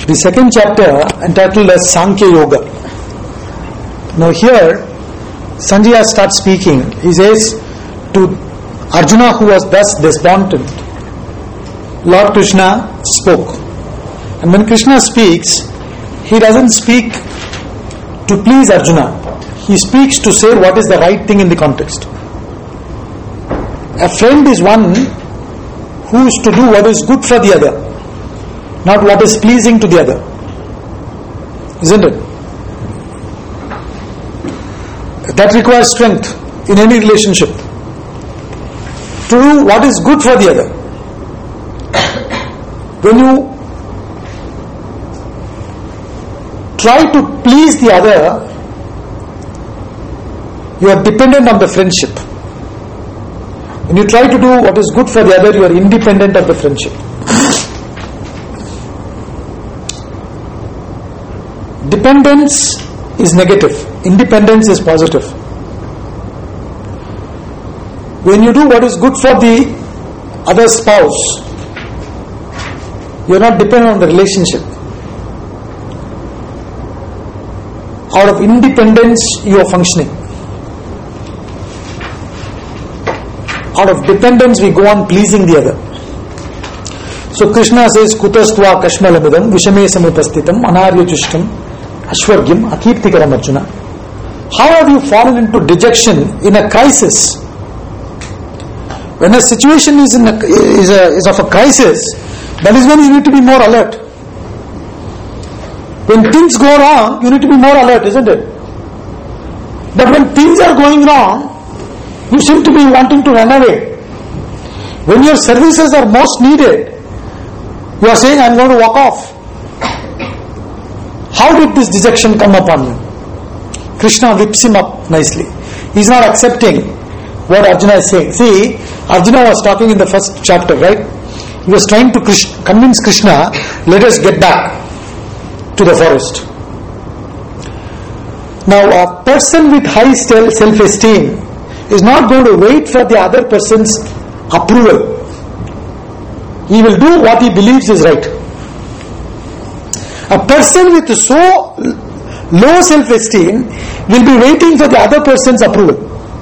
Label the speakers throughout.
Speaker 1: The second chapter entitled as Sankhya Yoga. Now here Sanjaya starts speaking. He says to Arjuna, who was thus despondent, Lord Krishna spoke. And when Krishna speaks, he doesn't speak to please Arjuna. He speaks to say what is the right thing in the context. A friend is one who is to do what is good for the other, not what is pleasing to the other. Isn't it? That requires strength in any relationship. To do what is good for the other. When you try to please the other, you are dependent on the friendship. When you try to do what is good for the other, you are independent of the friendship. Dependence is negative. Independence is positive. When you do what is good for the other spouse, you are not dependent on the relationship. Out of independence, you are functioning. Out of dependence, we go on pleasing the other. So Krishna says, Kutastva Kashmalamudam Vishame Samupastitam Anaryachushtam Ashwargyam Akirtikaram Arjuna. How have you fallen into dejection in a crisis? When a situation is of a crisis, that is when you need to be more alert. When things go wrong, you need to be more alert, isn't it? But when things are going wrong, you seem to be wanting to run away. When your services are most needed, you are saying, I am going to walk off. How did this dejection come upon you? Krishna whips him up nicely. He is not accepting what Arjuna is saying. See, Arjuna was talking in the first chapter, right? He was trying to convince Krishna, let us get back to the forest. Now, a person with high self-esteem is not going to wait for the other person's approval. He will do what he believes is right. A person with so low self-esteem will be waiting for the other person's approval.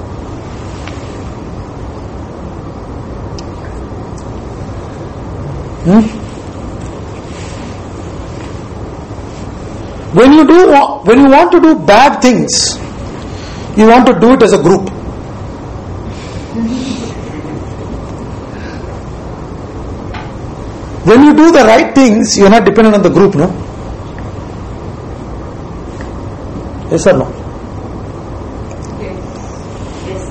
Speaker 1: When you want to do bad things, you want to do it as a group. When you do the right things, you are not dependent on the group, no? Yes or no?
Speaker 2: Yes.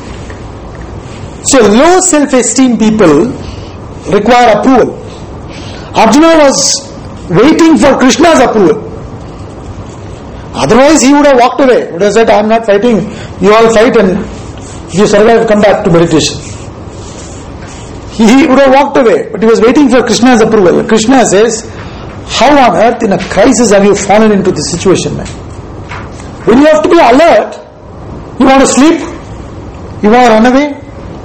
Speaker 1: So low self-esteem people require approval. Arjuna was waiting for Krishna's approval. Otherwise he would have walked away. He would have said, I am not fighting. You all fight and you survive, come back to meditation. He would have walked away, but he was waiting for Krishna's approval. Krishna says, how on earth in a crisis have you fallen into this situation, man? When you have to be alert, you want to sleep, you want to run away.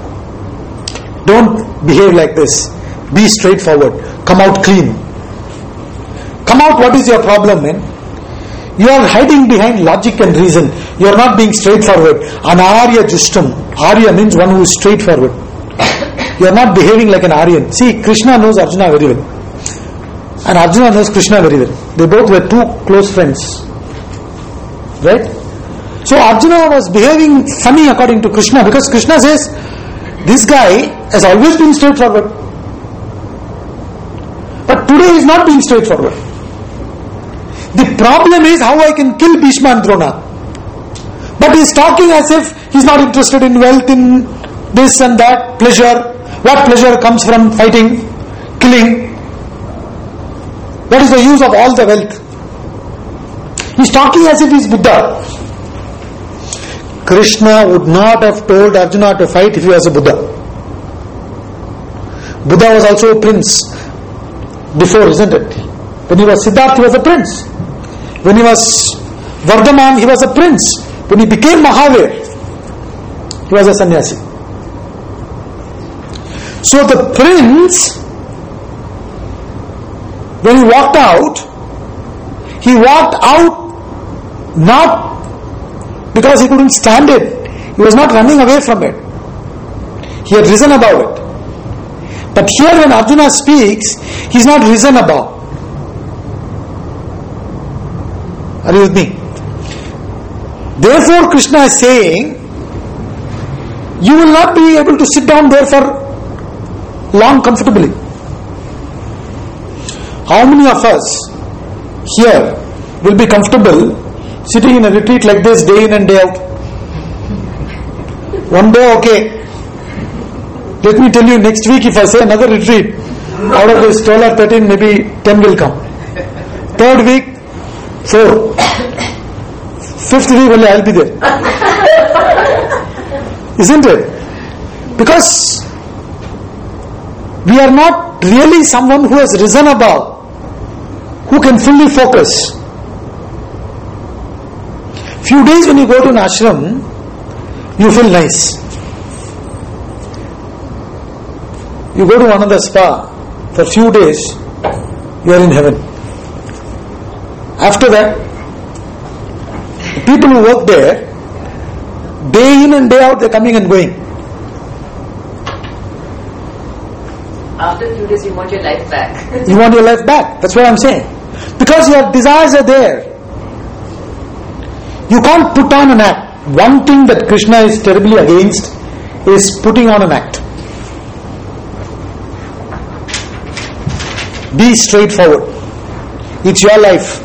Speaker 1: Don't behave like this. Be straightforward. Come out clean. Come out, what is your problem, man? You are hiding behind logic and reason. You are not being straightforward. Anarya Justam. Arya means one who is straightforward. You are not behaving like an Aryan. See, Krishna knows Arjuna very well. And Arjuna knows Krishna very well. They both were two close friends. Right? So Arjuna was behaving funny according to Krishna, because Krishna says, this guy has always been straightforward. But today he is not being straightforward. The problem is how I can kill Bhishma and Drona. But he is talking as if he is not interested in wealth, in this and that, pleasure. What pleasure comes from fighting, killing? What is the use of all the wealth? He is talking as if he is Buddha. Krishna would not have told Arjuna to fight if he was a Buddha. Buddha was also a prince before, isn't it? When he was Siddhartha, he was a prince. When he was Vardhaman, he was a prince. When he became Mahavir, he was a sannyasi. So the prince, when he walked out, He walked out not because he couldn't stand it. He was not running away from it. He had risen above it. But here when Arjuna speaks, he is not risen above. Are you with me? Therefore Krishna is saying, you will not be able to sit down there for long comfortably. How many of us here will be comfortable sitting in a retreat like this day in and day out? One day okay. Let me tell you, next week if I say another retreat, out of this 12 or 13, maybe 10 will come. Third week, 4. Fifth week only I'll be there. Isn't it? Because we are not really someone who has risen above, who can fully focus. Few days when you go to an ashram, you feel nice. You go to another spa for few days, you are in heaven. After that, people who work there, day in and day out, they are coming and going.
Speaker 2: After a few days, you want your life back.
Speaker 1: You want your life back. That's what I'm saying. Because your desires are there. You can't put on an act. One thing that Krishna is terribly against is putting on an act. Be straightforward. It's your life.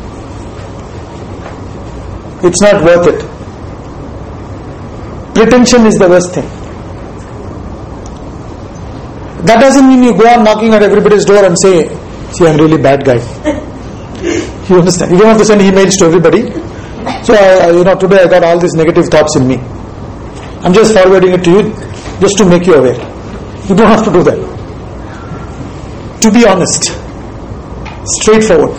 Speaker 1: It's not worth it. Pretension is the worst thing. That doesn't mean you go on knocking at everybody's door and say, see, I'm really bad guy. You understand? You don't have to send emails to everybody. So, today I got all these negative thoughts in me. I'm just forwarding it to you just to make you aware. You don't have to do that. To be honest. Straightforward.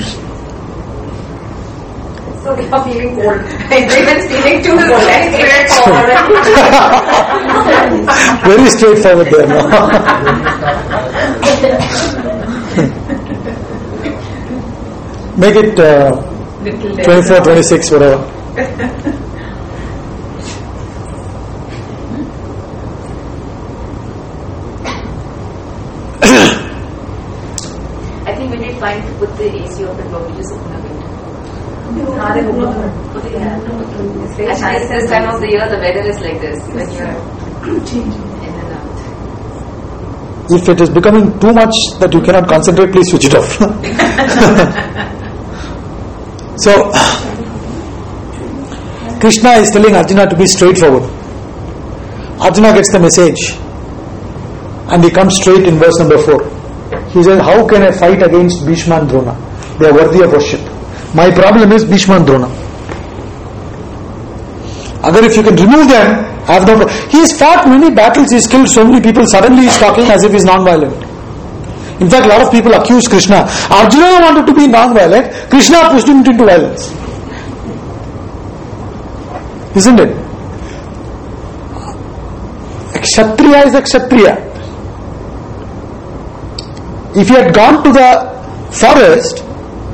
Speaker 2: So they are feeling old. Even speaking to is very straightforward.
Speaker 1: Very straightforward there now. Make it 24, 26, whatever.
Speaker 2: I think when we find to put the AC open, we just open a window. Actually, this time of the year, the weather is like this. When you're in and out.
Speaker 1: If it is becoming too much that you cannot concentrate, please switch it off. So, Krishna is telling Arjuna to be straightforward. Arjuna gets the message and he comes straight in verse number 4. He says, how can I fight against Bhishma and Drona? They are worthy of worship. My problem is Bhishma and Drona. Agar if you can remove them, I have no problem. He has fought many battles, he has killed so many people, suddenly he is talking as if he is non-violent. In fact, a lot of people accuse Krishna. Arjuna wanted to be non-violent, Krishna pushed him into violence. Isn't it? A Kshatriya is a Kshatriya. If he had gone to the forest,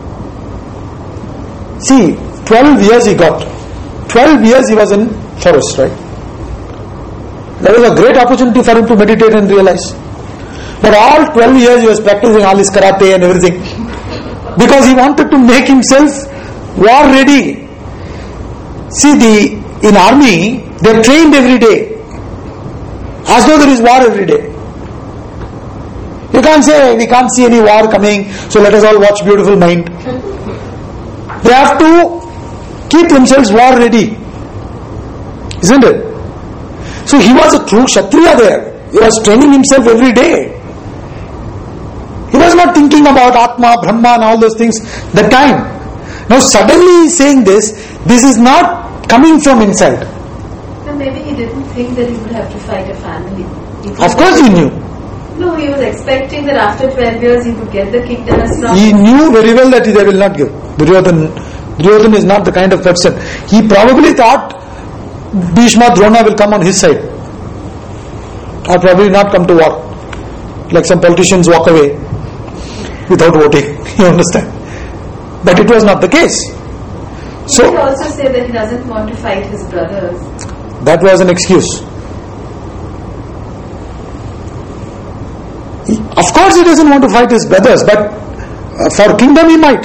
Speaker 1: see, 12 years he got. 12 years he was in forest, right? That was a great opportunity for him to meditate and realize. But all 12 years he was practicing all his karate and everything. Because he wanted to make himself war ready. See, in army, they are trained every day. As though there is war every day. You can't say, we can't see any war coming, so let us all watch Beautiful Mind. They have to keep themselves war ready. Isn't it? So he was a true Kshatriya there. He was training himself every day. He was not thinking about Atma, Brahma and all those things that time. Now suddenly he is saying this is not coming from inside.
Speaker 3: So maybe he didn't think that he would have to fight a family.
Speaker 1: Of course he knew.
Speaker 3: No, he was expecting that after 12 years he would get the kingdom as strong.
Speaker 1: He knew very well that they will not give. Duryodhana is not the kind of person. He probably thought Bhishma, Drona will come on his side. Or probably not come to war. Like some politicians walk away without voting. You understand? But it was not the case.
Speaker 3: He
Speaker 1: So
Speaker 3: did also say that he doesn't want to fight his brothers.
Speaker 1: that was an excuse. Of course he doesn't want to fight his brothers, but for kingdom he might.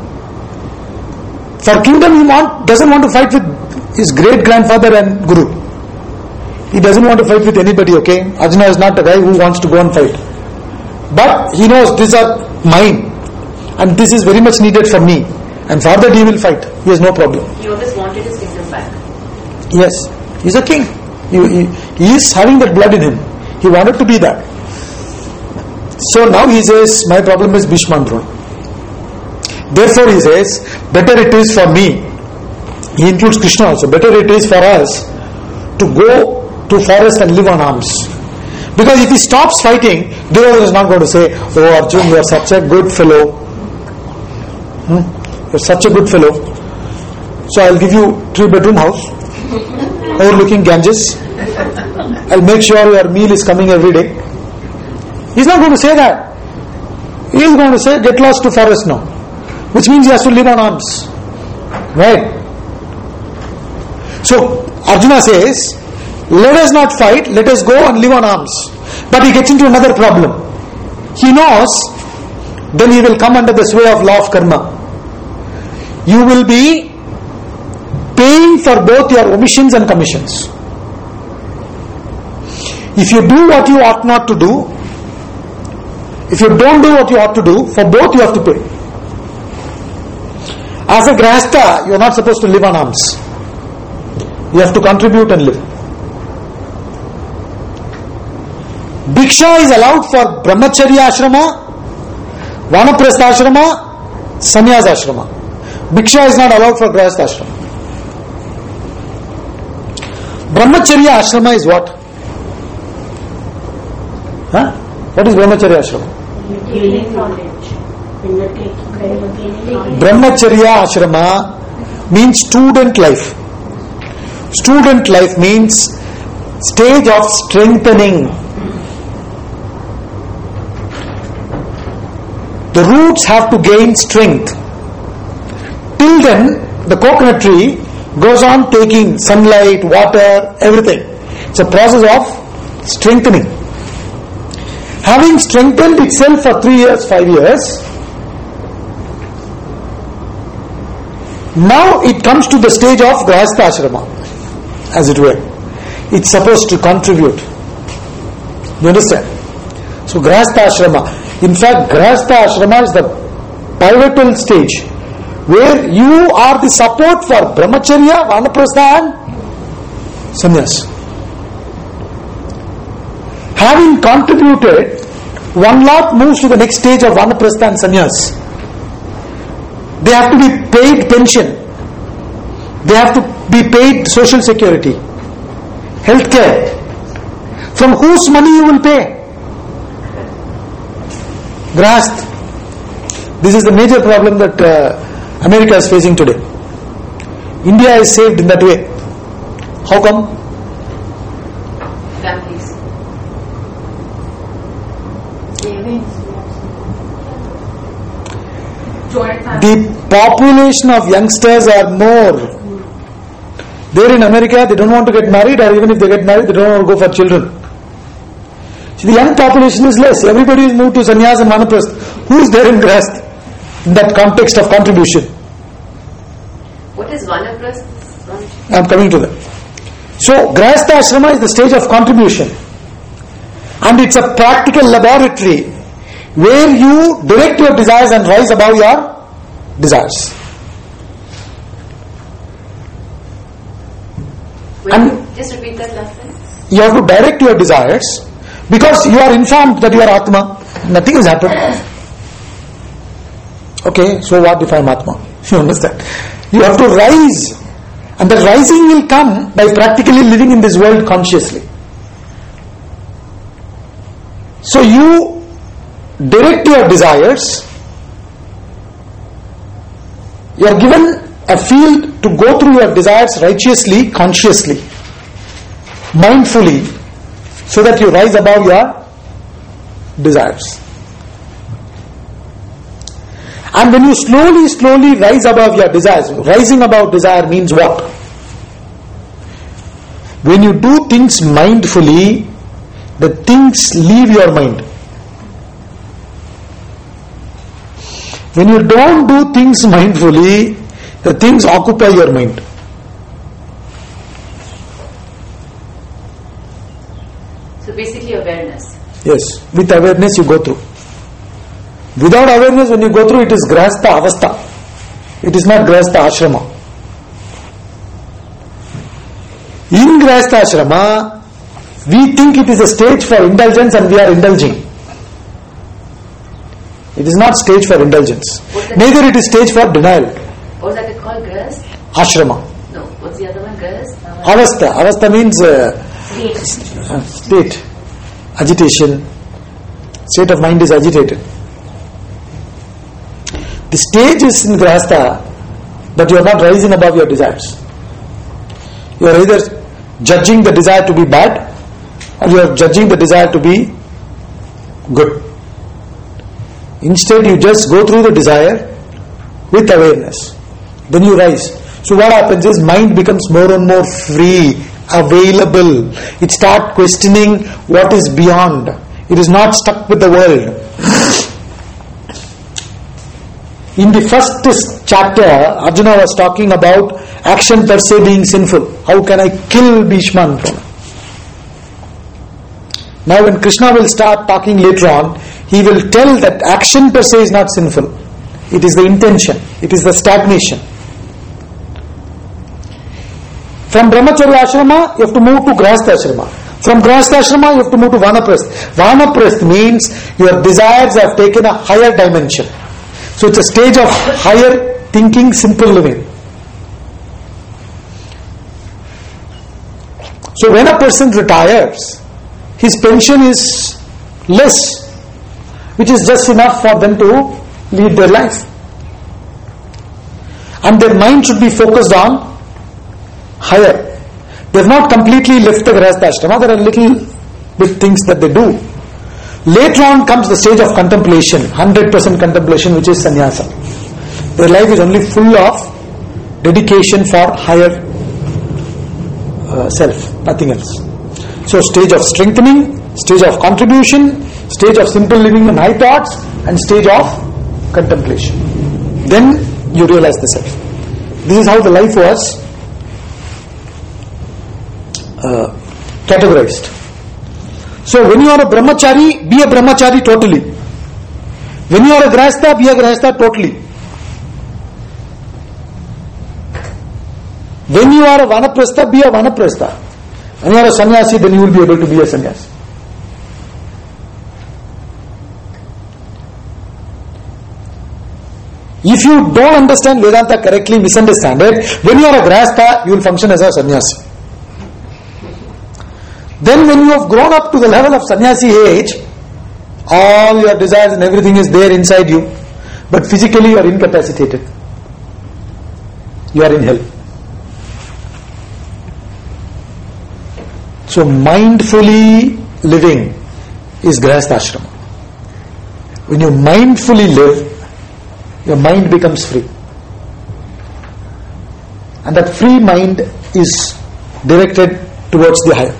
Speaker 1: For kingdom he doesn't want to fight with his great grandfather and guru. He doesn't want to fight with anybody, okay? Arjuna is not a guy who wants to go and fight. But he knows these are mine and this is very much needed for me. And for that he will fight. He has no problem.
Speaker 2: He always wanted his kingdom back.
Speaker 1: Yes, he's a king. He is having that blood in him. He wanted to be that. So now he says, my problem is Bhishma and Drona. Therefore he says, better it is for me. He includes Krishna also. Better it is for us to go to forest and live on alms. Because if he stops fighting, Duryodhana is not going to say, oh Arjun, you are such a good fellow. You are such a good fellow. So I'll give you 3-bedroom house overlooking Ganges. I'll make sure your meal is coming every day. He's not going to say that. He is going to say, get lost to forest now. Which means he has to live on alms. Right? So Arjuna says, let us not fight, let us go and live on alms. But he gets into another problem. He knows then he will come under the sway of law of karma. You will be paying for both your omissions and commissions. If you do what you ought not to do, if you don't do what you ought to do, for both you have to pay. As a grahastha, you are not supposed to live on alms. You have to contribute and live. Bhiksha is allowed for brahmacharya ashrama, vanaprastha ashrama, sannyasa ashrama. Bhiksha is not allowed for grahastha ashrama. Brahmacharya ashrama is what? What is brahmacharya ashrama? Brahmacharya ashrama means student life. Student life means stage of strengthening. The roots have to gain strength. Till then, the coconut tree goes on taking sunlight, water, everything. It's a process of strengthening. Having strengthened itself for 3 years, 5 years, now it comes to the stage of grahastha ashrama, as it were. It's supposed to contribute. You understand? So grahastha ashrama. In fact, grahastha ashrama is the pivotal stage where you are the support for brahmacharya, vanaprastha and sannyas. Having contributed, one lot moves to the next stage of vanaprastha and sannyas. They have to be paid pension. They have to be paid social security, healthcare. From whose money you will pay? Grahastha. This is the major problem that America is facing today. India is saved in that way. How come?
Speaker 2: Families.
Speaker 1: The population of youngsters are more. There in America, they don't want to get married, or even if they get married, they don't want to go for children. See, the young population is less. Everybody is moved to sannyas and vanaprastha. Who is there in grahastha? In that context of contribution.
Speaker 2: What is vanaprastha?
Speaker 1: I am coming to that. So, grahastha ashrama is the stage of contribution. And it's a practical laboratory where you direct your desires and rise above your desires.
Speaker 2: Just repeat that last sentence.
Speaker 1: You have to direct your desires because you are informed that you are Atma. Nothing has happened. Okay, so what if I am Atma? You understand? You have to rise. And the rising will come by practically living in this world consciously. So you direct your desires. You are given a field to go through your desires righteously, consciously, mindfully, so that you rise above your desires. And when you slowly rise above your desires, rising above desire means what? When you do things mindfully, the things leave your mind. When you don't do things mindfully, the things occupy your mind.
Speaker 2: So basically awareness.
Speaker 1: Yes, with awareness you go through. Without awareness, when you go through, it is grahastha avastha. It is not grahastha ashrama. In grahastha ashrama, we think it is a stage for indulgence and we are indulging. It is not stage for indulgence. Neither it is stage for denial.
Speaker 2: What's that called? Grahast?
Speaker 1: Ashrama.
Speaker 2: No. What's the other one? Grahast?
Speaker 1: Avastha. Avastha means state. Agitation. State of mind is agitated. The stage is in grahastha, but you are not rising above your desires. You are either judging the desire to be bad, or you are judging the desire to be good. Instead, you just go through the desire with awareness. Then you rise. So what happens is mind becomes more and more free, available. It starts questioning what is beyond. It is not stuck with the world. In the first chapter, Arjuna was talking about action per se being sinful. How can I kill Bhishma and Drona? Now when Krishna will start talking later on, he will tell that action per se is not sinful. It is the intention. It is the stagnation. From Brahmacharya ashrama, you have to move to Grahastha ashrama. From Grahastha ashrama, you have to move to Vanaprastha. Vanaprastha means your desires have taken a higher dimension. So it's a stage of higher thinking, simple living. So when a person retires, his pension is less, which is just enough for them to lead their life. And their mind should be focused on higher. They have not completely left the Grahastha ashrama. There are little bit things that they do. Later on comes the stage of contemplation, 100% contemplation, which is sannyasa. Their life is only full of dedication for higher self, nothing else. So stage of strengthening, stage of contribution, stage of simple living and high thoughts, and stage of contemplation. Then you realize the self. This is how the life was categorized. So when you are a brahmachari, be a brahmachari totally. When you are a grahastha, be a grahastha totally. When you are a vanaprastha, be a vanaprastha. When you are a sannyasi, then you will be able to be a sannyasi. If you don't understand Vedanta correctly, misunderstand it, when you are a grahastha, you will function as a sannyasi. Then when you have grown up to the level of sannyasi age, all your desires and everything is there inside you, but physically you are incapacitated. You are in hell. So mindfully living is Grahastha ashrama. When you mindfully live, your mind becomes free. And that free mind is directed towards the higher.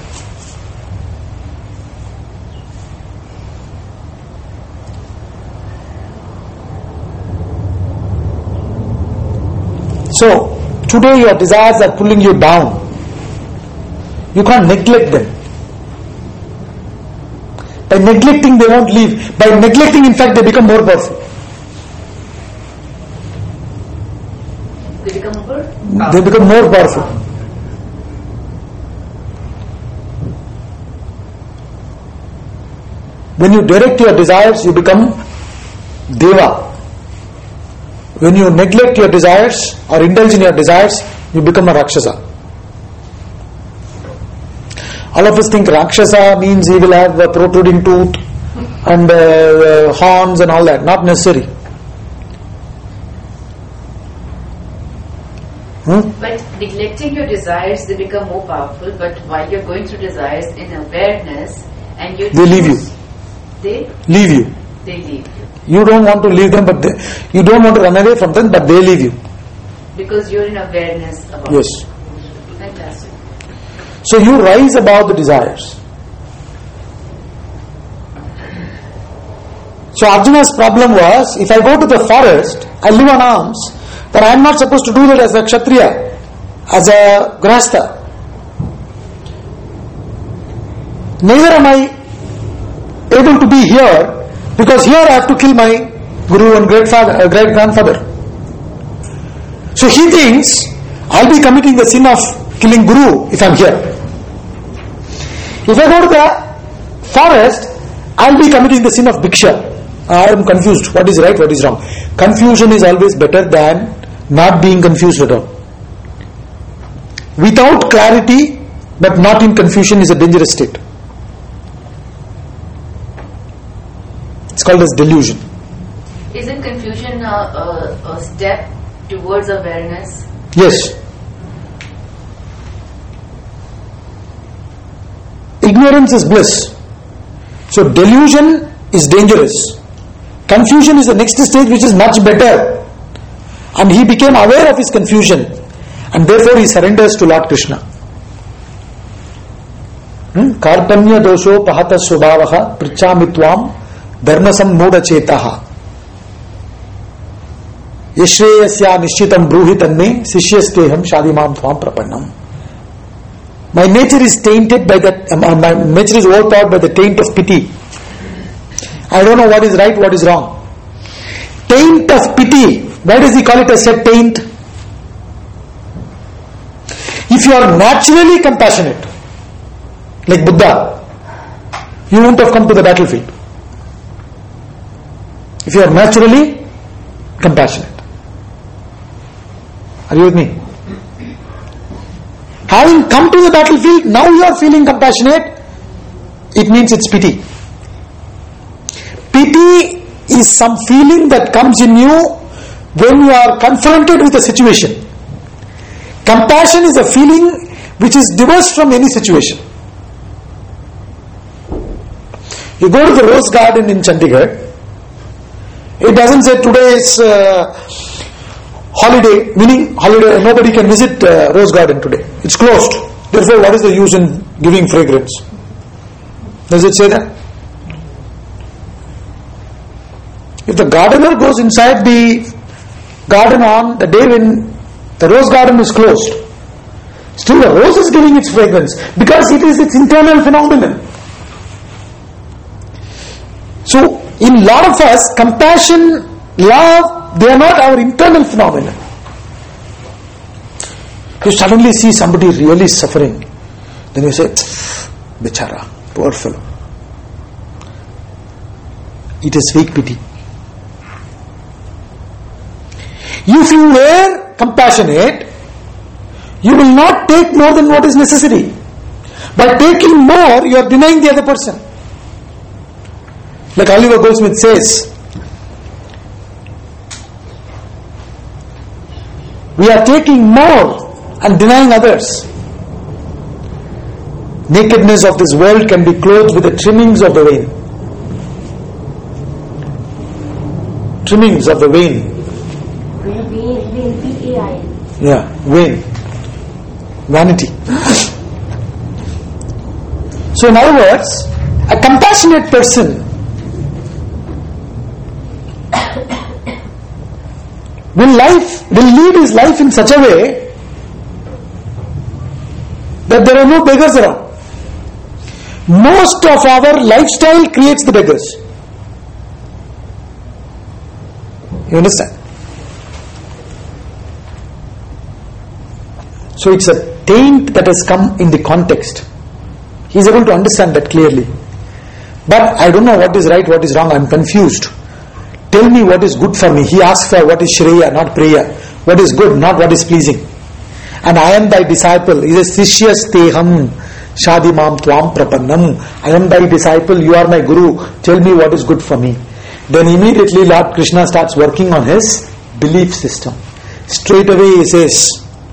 Speaker 1: So, today your desires are pulling you down. You can't neglect them. By neglecting, they won't leave. By neglecting, in fact, they become more powerful.
Speaker 2: They become more?
Speaker 1: They become more powerful. When you direct your desires, you become Deva. When you neglect your desires or indulge in your desires, you become a Rakshasa. All of us think Rakshasa means he will have a protruding tooth and horns and all that. Not necessary.
Speaker 2: But neglecting your desires, they become more powerful. But while you're going through desires in awareness, and you
Speaker 1: they leave you.
Speaker 2: They
Speaker 1: leave you.
Speaker 2: They leave you.
Speaker 1: You don't want to leave them, but you don't want to run away from them, but they leave you.
Speaker 2: Because you're in awareness about
Speaker 1: Yes.
Speaker 2: it. Fantastic.
Speaker 1: So you rise above the desires. So Arjuna's problem was, if I go to the forest, I live on alms, then I am not supposed to do that as a Kshatriya, as a Grahastha. Neither am I able to be here, because here I have to kill my guru and great grandfather. So he thinks, I'll be committing the sin of killing guru if I'm here. If I go to the forest, I'll be committing the sin of bhiksha. I am confused. What is right, what is wrong? Confusion is always better than not being confused at all. Without clarity, but not in confusion, is a dangerous state. It's called as delusion.
Speaker 2: Isn't confusion a step towards awareness?
Speaker 1: Yes. Ignorance is bliss. So delusion is dangerous. Confusion is the next stage, which is much better. And he became aware of his confusion, and therefore he surrenders to Lord Krishna. Karpanya dosho pahata svabhavaha prichamitvam dharmasam moda chetaha yashreyasya nishchitam bruhi tanme sishyasteham shadimam tvam prapannam. My nature is tainted by that, my nature is overpowered by the taint of pity. I don't know what is right, what is wrong. Taint of pity. Why does he call it as a taint? If you are naturally compassionate, like Buddha, you won't have come to the battlefield. If you are naturally compassionate. Are you with me? Having come to the battlefield, now you are feeling compassionate, it means it's pity. Pity is some feeling that comes in you when you are confronted with a situation. Compassion is a feeling which is divorced from any situation. You go to the Rose Garden in Chandigarh, it doesn't say today is holiday, meaning holiday, nobody can visit Rose Garden today. It's closed. Therefore, what is the use in giving fragrance? Does it say that? If the gardener goes inside the garden on the day when the rose garden is closed, still the rose is giving its fragrance because it is its internal phenomenon. So, in lot of us, compassion, love, they are not our internal phenomenon. You suddenly see somebody really suffering, then you say, Bichara, poor fellow. It is fake pity. If you were compassionate, you will not take more than what is necessary. By taking more, you are denying the other person. Like Oliver Goldsmith says, we are taking more and denying others. Nakedness of this world can be clothed with the trimmings of the vein. Trimmings of the vein. Yeah, vain. Vanity. So in other words, a compassionate person will lead his life in such a way that there are no beggars around. Most of our lifestyle creates the beggars. You understand? So it's a taint that has come in the context. He is able to understand that clearly. But I don't know what is right, what is wrong, I am confused. Tell me what is good for me. He asks for what is Shreya, not Preya. What is good, not what is pleasing. And I am thy disciple. He says, Sishyasteham Shadimam Tvam Prapannam. I am thy disciple, you are my guru. Tell me what is good for me. Then immediately Lord Krishna starts working on his belief system. Straight away he says,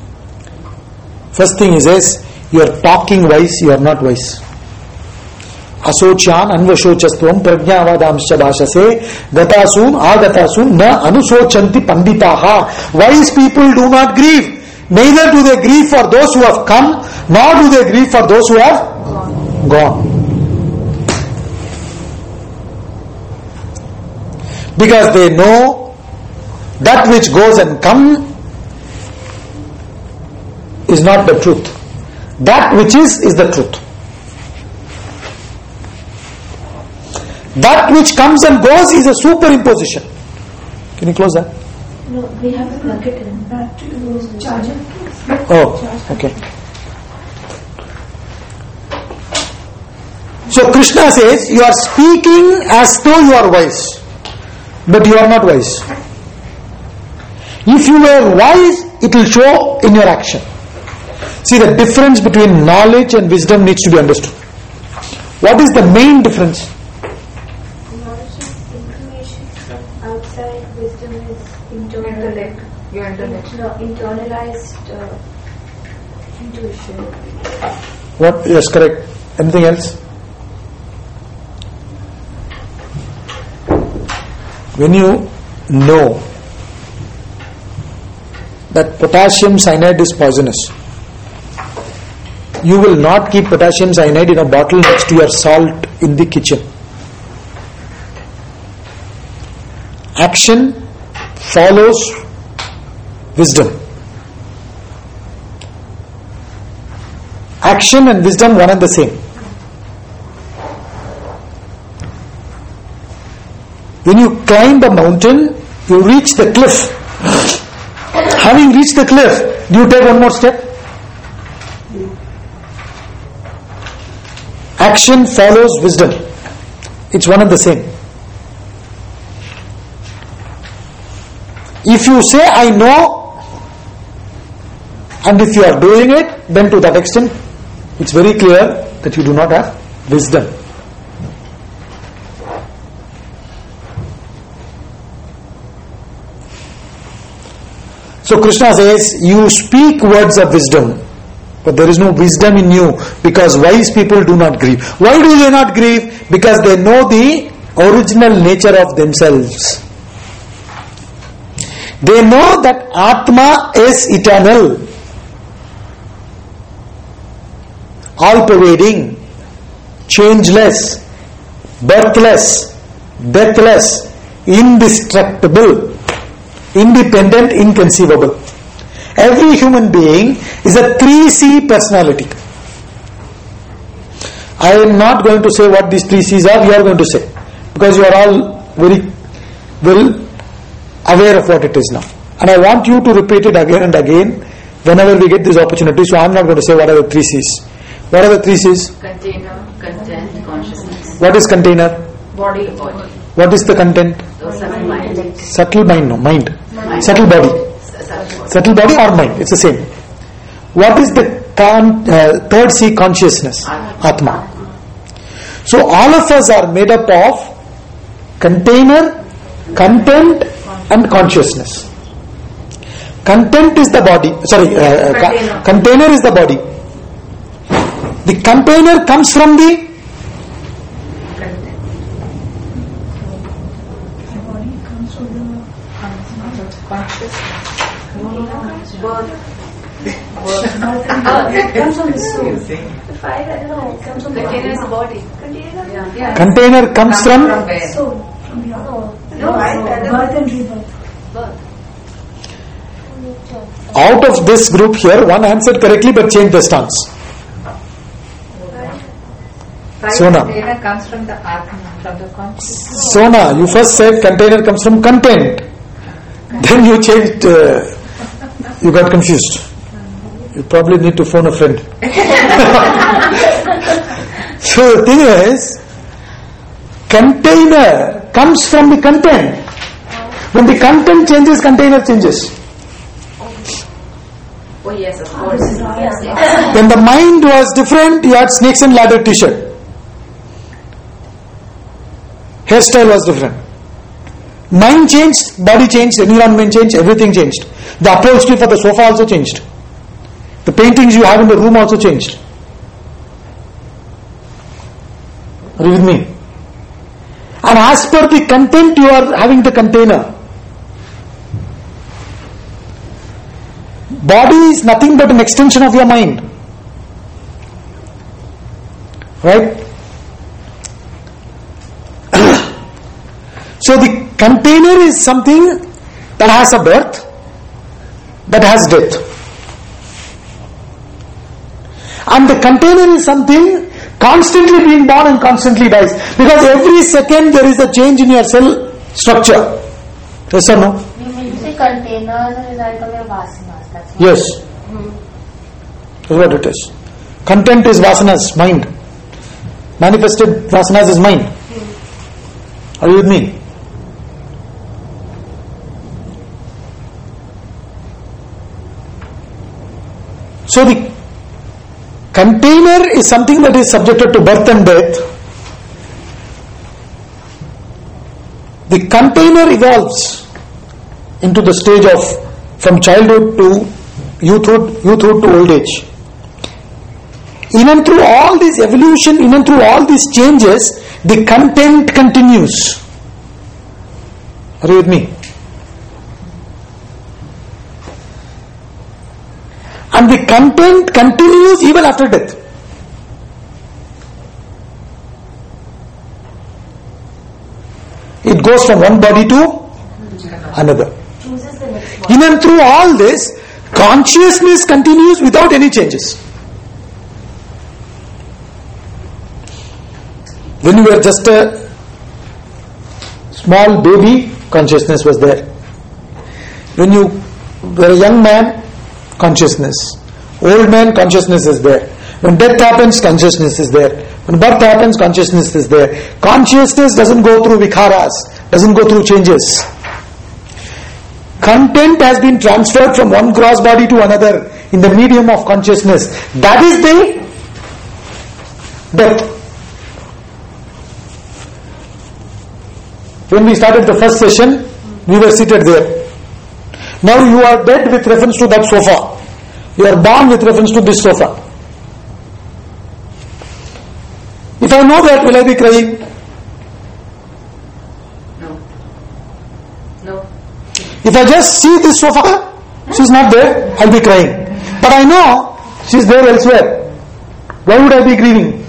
Speaker 1: first thing he says, you are talking wise, you are not wise. Asochan anvashochastvam prajnavadamscha bhashase gatasun agatasun na anusochanti panditaha. Wise people do not grieve. Neither do they grieve for those who have come, nor do they grieve for those who have gone. Because they know that which goes and comes is not the truth. That which is the truth. That which comes and goes is a superimposition. Can you close that?
Speaker 3: No, we have to plug it in. Charger.
Speaker 1: Oh, okay. So Krishna says, you are speaking as though you are wise, but you are not wise. If you were wise, it will show in your action. See, the difference between knowledge and wisdom needs to be understood. What is the main difference?
Speaker 4: Knowledge is information from outside, wisdom is
Speaker 2: Intellect. Your intellect.
Speaker 4: No, internalized intuition.
Speaker 1: What? Yes, correct. Anything else? When you know that potassium cyanide is poisonous, you will not keep potassium cyanide in a bottle next to your salt in the kitchen. Action follows wisdom. Action and wisdom one and the same. When you climb a mountain, you reach the cliff. Having reached the cliff, do you take one more step? Action follows wisdom. It's one and the same. If you say, I know, and if you are doing it, then to that extent, it's very clear that you do not have wisdom. So Krishna says, you speak words of wisdom, but there is no wisdom in you, because wise people do not grieve. Why do they not grieve? Because they know the original nature of themselves. They know that Atma is eternal, all-pervading, changeless, birthless, deathless, indestructible, independent, inconceivable. Every human being is a 3C personality. I am not going to say what these 3 C's are, you are going to say, because you are all very well aware of what it is now. And I want you to repeat it again and again whenever we get this opportunity. So I am not going to say what are the 3 C's. What are the 3 C's?
Speaker 2: Container, content, consciousness.
Speaker 1: What is container?
Speaker 2: Body.
Speaker 1: What is the content?
Speaker 2: Subtle mind.
Speaker 1: Subtle mind, no, mind. Subtle body. Subtle body or mind, it's the same. What is the third C? Consciousness. Atma. So all of us are made up of container, content and consciousness. Content is the body, container is the body. The container comes from the
Speaker 4: It comes from the soul. The fire, I don't know, it comes from the
Speaker 2: Container is the body.
Speaker 4: Container?
Speaker 2: Yeah.
Speaker 1: container comes from
Speaker 2: where?
Speaker 4: Soul. No, birth and rebirth.
Speaker 2: Birth.
Speaker 1: out of this group here. One answered correctly but changed the stance. Sona.
Speaker 5: Container comes from the Atma, from the consciousness.
Speaker 1: Sona, you first said container comes from content. Then you changed, you got confused. You probably need to phone a friend. So the thing is, container comes from the content. When the content changes, container changes.
Speaker 2: Oh yes, of course. Yes.
Speaker 1: When the mind was different, you had snakes and ladder t-shirt. Hairstyle was different. Mind changed, body changed, environment changed, everything changed. The upholstery for the sofa also changed. The paintings you have in the room also changed. Are you with me? And as per the content, you are having the container. Body is nothing but an extension of your mind. Right? So the container is something that has a birth, that has death. And the container is something constantly being born and constantly dies. Because every second there is a change in your cell structure. Yes or no?
Speaker 4: You mean to say container as a result of your vasanas? That's what
Speaker 1: Yes. That's what it is. Content is vasanas, mind. Manifested vasanas is mind. Are you with me? So the container is something that is subjected to birth and death. The container evolves into the stage of from childhood to youthhood to old age. In and through all this evolution, in and through all these changes, the content continues. Are you with me? And the content continues even after death. It goes from one body to another.
Speaker 4: chooses the next one.
Speaker 1: In and through all this, consciousness continues without any changes. When you were just a small baby, consciousness was there. When you were a young man, consciousness. Old man, consciousness is there. When death happens, consciousness is there. When birth happens, consciousness is there. Consciousness doesn't go through vikharas, doesn't go through changes. Content has been transferred from one gross body to another in the medium of consciousness. That is the death. When we started the first session, we were seated there. Now you are dead with reference to that sofa. You are born with reference to this sofa. If I know that, will I be crying?
Speaker 2: No.
Speaker 1: If I just see this sofa, she's not there, I'll be crying. But I know she's there elsewhere. Why would I be grieving?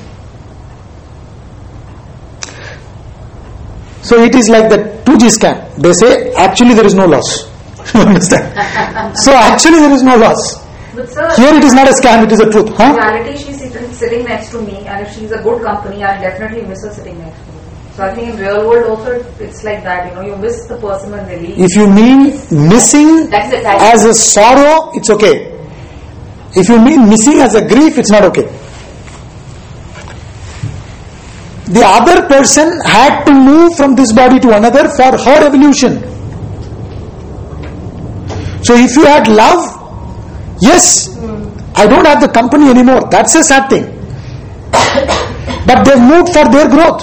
Speaker 1: So it is like the 2G scan. They say actually there is no loss. You understand? So actually there is no loss.
Speaker 2: But sir,
Speaker 1: Here it is not a scam, it is a truth.
Speaker 2: in
Speaker 1: Huh?
Speaker 2: reality she's sitting next to me, and if she's a good company, I'll definitely miss her sitting next to me. So I think in real world also it's like that, you miss the person when they leave.
Speaker 1: If you mean missing
Speaker 2: That's it.
Speaker 1: as a sorrow, it's okay. If you mean missing as a grief, it's not okay. The other person had to move from this body to another for her evolution. So if you had love, yes, I don't have the company anymore. That's a sad thing. But they've moved for their growth.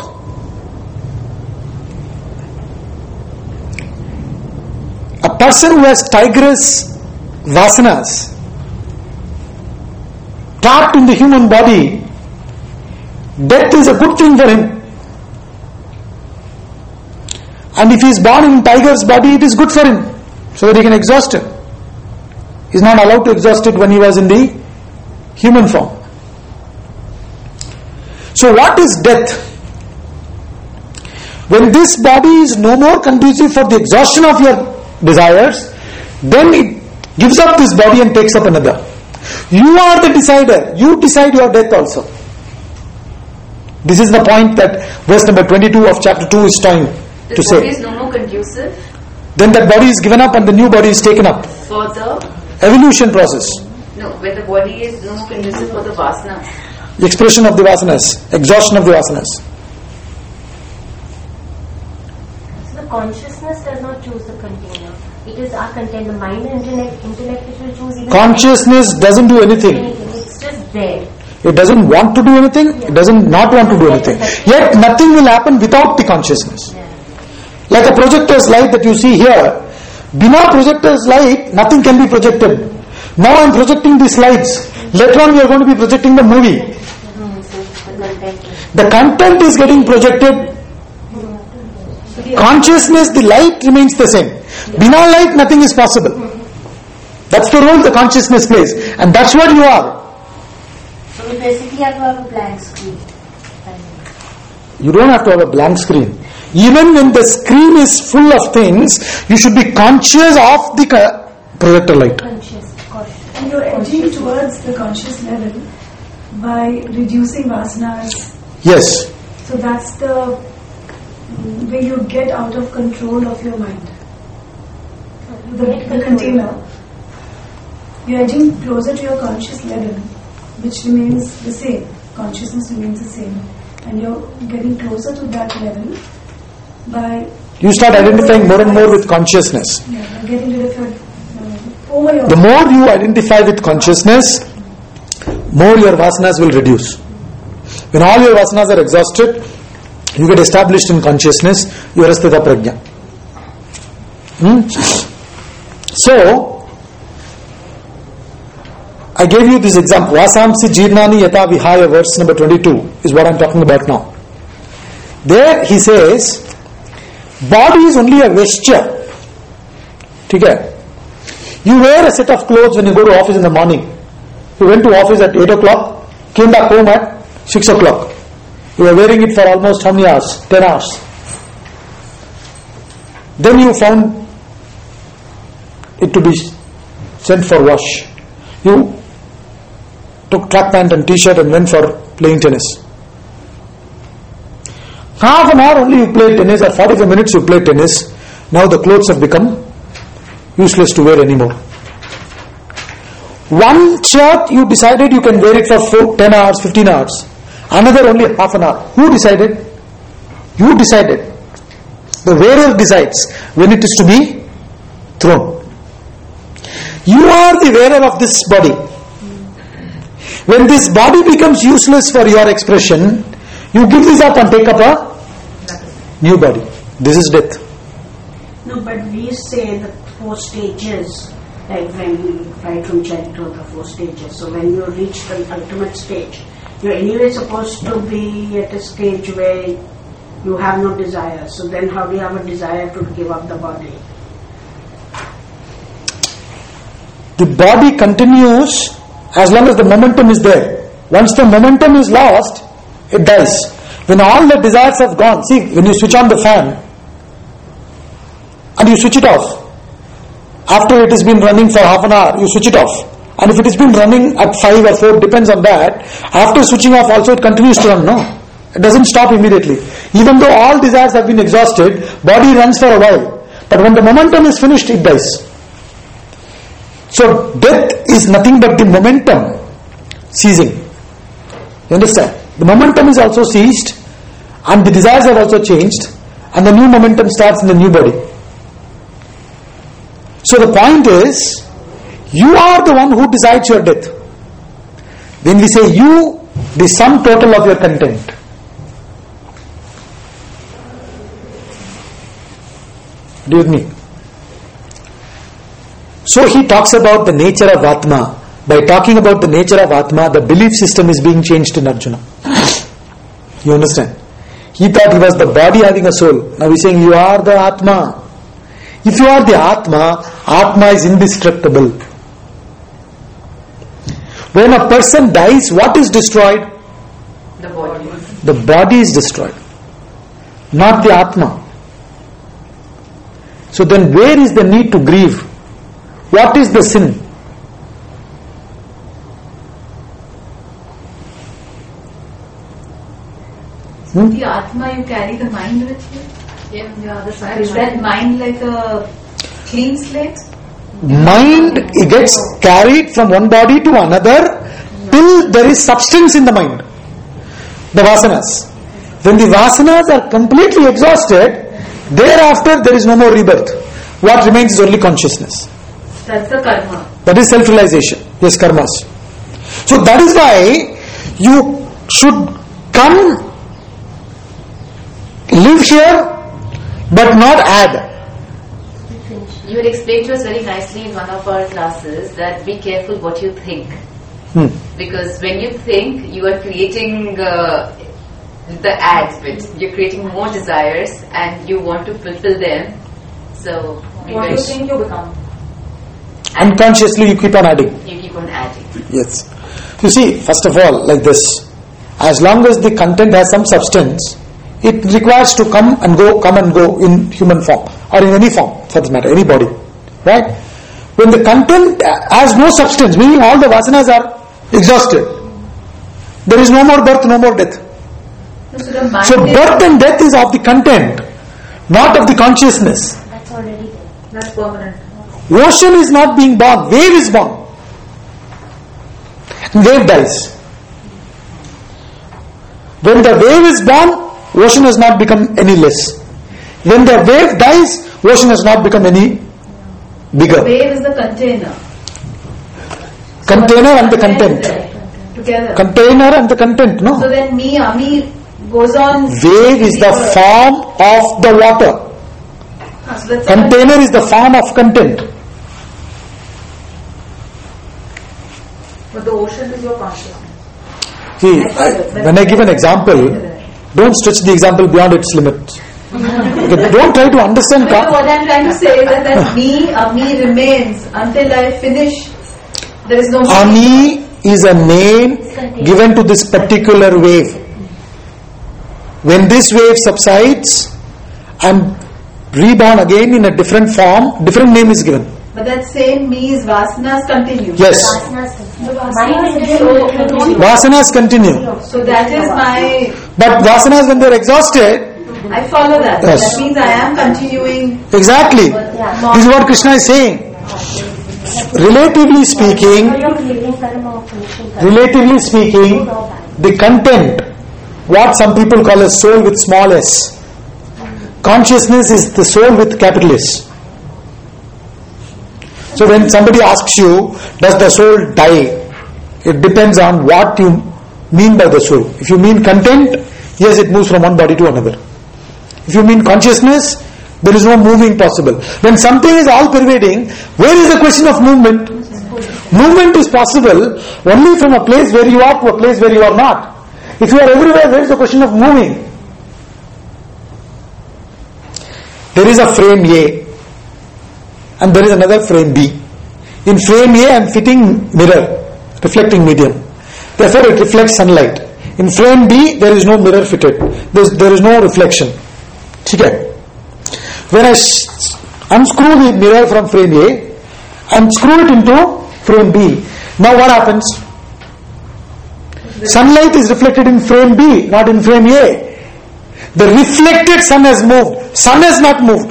Speaker 1: A person who has tigress vasanas trapped in the human body, death is a good thing for him. And if he is born in tiger's body, it is good for him, so that he can exhaust it. He is not allowed to exhaust it when he was in the human form. So what is death? When this body is no more conducive for the exhaustion of your desires, then it gives up this body and takes up another. You are the decider. You decide your death also. This is the point that verse number 22 of chapter 2 is trying to
Speaker 2: This body
Speaker 1: say.
Speaker 2: is no more conducive
Speaker 1: Then that body is given up and the new body is taken up.
Speaker 2: for the
Speaker 1: Evolution process.
Speaker 2: no, when the body is no more conducive for the vasana.
Speaker 1: The expression of the vasanas. Exhaustion of the vasanas.
Speaker 4: So the consciousness does not choose the container. It is our content, the mind and intellect which will choose even
Speaker 1: Consciousness doesn't do anything.
Speaker 4: anything. It's just there.
Speaker 1: It doesn't want to do anything. It doesn't not want to do anything. Yet nothing will happen without the consciousness. Like a projector's light that you see here. Bina projector's light, nothing can be projected. Now I am projecting these lights. Later on we are going to be projecting the movie.
Speaker 4: So the content.
Speaker 1: The content is getting projected. Consciousness, the light remains the same. Bina light, nothing is possible. That's the role the consciousness plays. And that's what you are.
Speaker 4: So we basically have to have a blank screen.
Speaker 1: You don't have to have a blank screen. Even when the screen is full of things, you should be conscious of the projector light.
Speaker 4: Conscious.
Speaker 6: And you're edging towards the conscious level by reducing vasanas.
Speaker 1: Yes.
Speaker 6: So that's the way you get out of control of your mind. The container. You're edging closer to your conscious level, which remains the same. Consciousness remains the same. And you're getting closer to that level by...
Speaker 1: You start identifying more and more with consciousness.
Speaker 6: Yeah, you're getting rid of your... over your...
Speaker 1: The more you identify with consciousness, more your vasanas will reduce. When all your vasanas are exhausted, you get established in consciousness, you are asthita prajna. So, I gave you this example. Vasamsi jirnani yata vihaya, verse number 22 is what I am talking about now. There he says, body is only a vesture. Okay? You wear a set of clothes when you go to office in the morning. You went to office at 8 o'clock, came back home at 6 o'clock. You were wearing it for almost how many hours? 10 hours. Then you found it to be sent for wash. You took track pant and t-shirt and went for playing tennis. Half an hour only you played tennis, or 45 minutes you played tennis. Now the clothes have become useless to wear anymore. One shirt you decided you can wear it for 10 hours, 15 hours. Another only half an hour. Who decided? You decided. The wearer decides when it is to be thrown. You are the wearer of this body. When this body becomes useless for your expression, you give this up and take up a new body. This is death.
Speaker 7: No, but we say the 4 stages, like when we write from Chaitra, the 4 stages. So when you reach the ultimate stage, you're anyway supposed to be at a stage where you have no desire. So then how do you have a desire to give up the body?
Speaker 1: The body continues as long as the momentum is there. Once the momentum is lost, it dies. When all the desires have gone, see, when you switch on the fan and you switch it off, after it has been running for half an hour, you switch it off. And if it has been running at 5 or 4, depends on that, after switching off also it continues to run. No, it doesn't stop immediately. Even though all desires have been exhausted, body runs for a while. But when the momentum is finished, it dies. So death is nothing but the momentum ceasing. You understand? The momentum is also ceased, and the desires have also changed, and the new momentum starts in the new body. So the point is, you are the one who decides your death. When we say you, the sum total of your content. Do you with me? So he talks about the nature of Atma. By talking about the nature of Atma, the belief system is being changed in Arjuna. You understand? He thought he was the body having a soul. Now he's saying you are the Atma. If you are the Atma, Atma is indestructible. When a person dies, what is destroyed?
Speaker 2: The body.
Speaker 1: The body is destroyed, not the Atma. So then where is the need to grieve? What is the sin?
Speaker 3: The Atma, you carry the mind with you?
Speaker 2: Yeah, on the other side.
Speaker 3: Is that mind like a clean slate?
Speaker 1: Mind gets carried from one body to another till there is substance in the mind. The vasanas. When the vasanas are completely exhausted, thereafter there is no more rebirth. What remains is only consciousness.
Speaker 3: That's the karma.
Speaker 1: That is self-realization. Yes, karmas. So that is why you should come, live here, but not add.
Speaker 8: You had explained to us very nicely in one of our classes that be careful what you think. Because when you think, you are creating the ads bit. You're creating more desires and you want to fulfill them. So
Speaker 2: What do you think you become?
Speaker 1: Unconsciously you keep on adding.
Speaker 8: you keep on adding.
Speaker 1: Yes. You see, first of all, like this, as long as the content has some substance, it requires to come and go in human form or in any form for that matter, any body. Right? When the content has no substance, meaning all the vasanas are exhausted, there is no more birth, no more death. So birth and death is of the content, not of the consciousness.
Speaker 4: That's already there.
Speaker 2: That's permanent.
Speaker 1: Ocean is not being born, wave is born. Wave dies. When the wave is born, ocean has not become any less. When the wave dies, ocean has not become any bigger.
Speaker 3: Wave is the container.
Speaker 1: Container and the content.
Speaker 3: Together.
Speaker 1: Container and the content, no?
Speaker 3: So then Ami goes on.
Speaker 1: Wave is the form of the water.
Speaker 3: So that's
Speaker 1: Container is the form of content.
Speaker 2: But the ocean is your consciousness.
Speaker 1: See, when I give an example, don't stretch the example beyond its limits. Okay, don't try to understand.
Speaker 3: So what I'm trying to say is that Ami remains until I finish. There is no
Speaker 1: Ami is a name given to this particular wave. When this wave subsides and reborn again in a different form, different name is given.
Speaker 3: But that same me is vasanas continue.
Speaker 1: Yes. Vasanas continue.
Speaker 3: So that is my.
Speaker 1: But vasanas, when they are exhausted,
Speaker 3: I follow that.
Speaker 1: Yes.
Speaker 3: That means I am continuing.
Speaker 1: exactly. This is what Krishna is saying. Relatively speaking, the content, what some people call a soul with small s, consciousness is the soul with capital S. So when somebody asks you, does the soul die? It depends on what you mean by the soul. If you mean content, yes, it moves from one body to another. If you mean consciousness, there is no moving possible. When something is all pervading, where is the question of movement? Movement is possible only from a place where you are to a place where you are not. If you are everywhere, where is the question of moving? There is a frame A and there is another frame B. In frame A I am fitting mirror, reflecting medium. Therefore it reflects sunlight. In frame B there is no mirror fitted. There is no reflection. Okay. When I unscrew the mirror from frame A and screw it into frame B, now what happens? Sunlight is reflected in frame B, not in frame A. The reflected sun has moved. Sun has not moved.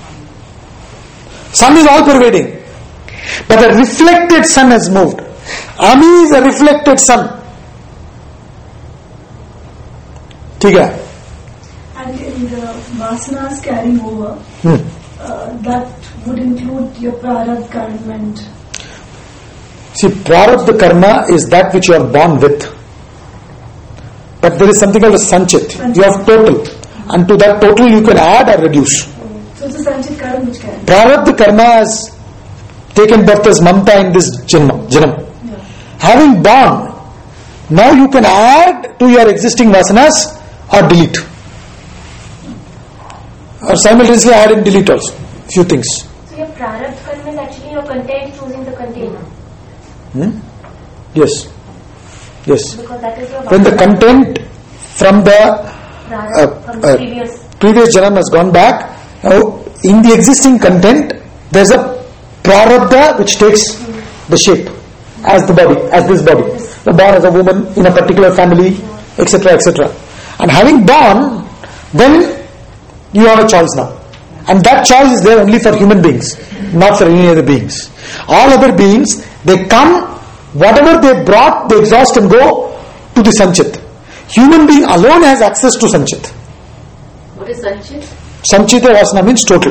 Speaker 1: Sun is all pervading. But the reflected sun has moved. Ami is a reflected sun. Tiga.
Speaker 6: And in the vasanas carrying over, that would include your prarabdha karma and.
Speaker 1: See, prarabdha karma is that which you are born with. But there is something called a sanchit. You have total. And to that total you can add or reduce.
Speaker 6: So it's a sanchit karma which can.
Speaker 1: Prarabdha karma has taken birth as mamta in this janam.
Speaker 6: Yeah.
Speaker 1: Having born, now you can add to your existing vasanas or delete. Or simultaneously add and delete also. Few things.
Speaker 4: So your prarabdha karma is actually your content choosing the container.
Speaker 1: Yes. Yes.
Speaker 4: Because that is your
Speaker 1: When the content from the
Speaker 4: from the
Speaker 1: previous janam has gone back, now in the existing content there is a prarabdha which takes the shape as the body, as this body. The born as a woman in a particular family, etc., etc. And having born, then you have a choice now. And that choice is there only for human beings, not for any other beings. All other beings, they come, whatever they brought, they exhaust and go to the sanchit. Human being alone has access to sanchit.
Speaker 8: What is Sanchit?
Speaker 1: Sanchita vasana means total.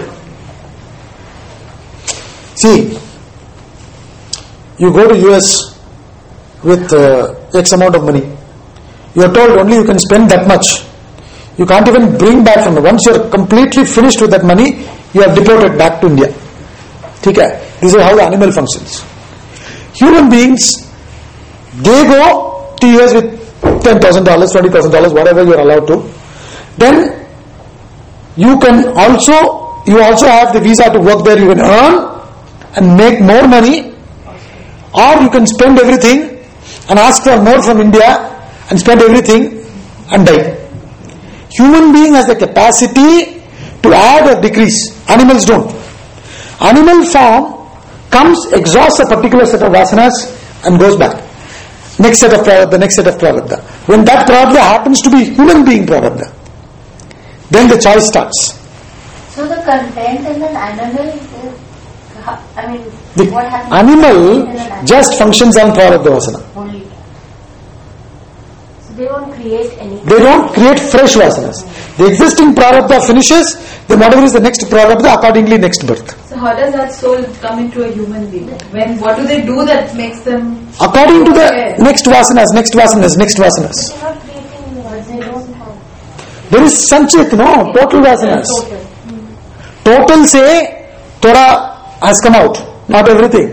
Speaker 1: See, you go to US with X amount of money. You are told only you can spend that much. You can't even bring back from it. Once you are completely finished with that money, you are deported back to India. Okay? This is how the animal functions. Human beings, they go to US with $10,000, $20,000, whatever you are allowed to, then you also have the visa to work there. You can earn and make more money, or you can spend everything and ask for more from India and spend everything and die. Human being has the capacity to add or decrease. Animals don't. Animal form comes, exhausts a particular set of vasanas and goes back. Next set of prarabdha. When that prarabdha happens to be human being prarabdha, then the choice starts.
Speaker 4: So the content in an animal is,
Speaker 1: the
Speaker 4: what happens?
Speaker 1: Animal just functions on prarabdha vasana.
Speaker 4: Only. So they won't create anything.
Speaker 1: They don't create fresh vasanas. The existing prarabdha finishes, then whatever is the next prarabdha, accordingly next birth.
Speaker 3: So how does that soul come into a human being? What do they do that makes them...
Speaker 1: According to the next vasanas.
Speaker 4: They're not creating words, they don't have.
Speaker 1: There is sanchit, no? Total vasanas. Total say, Torah has come out, not everything.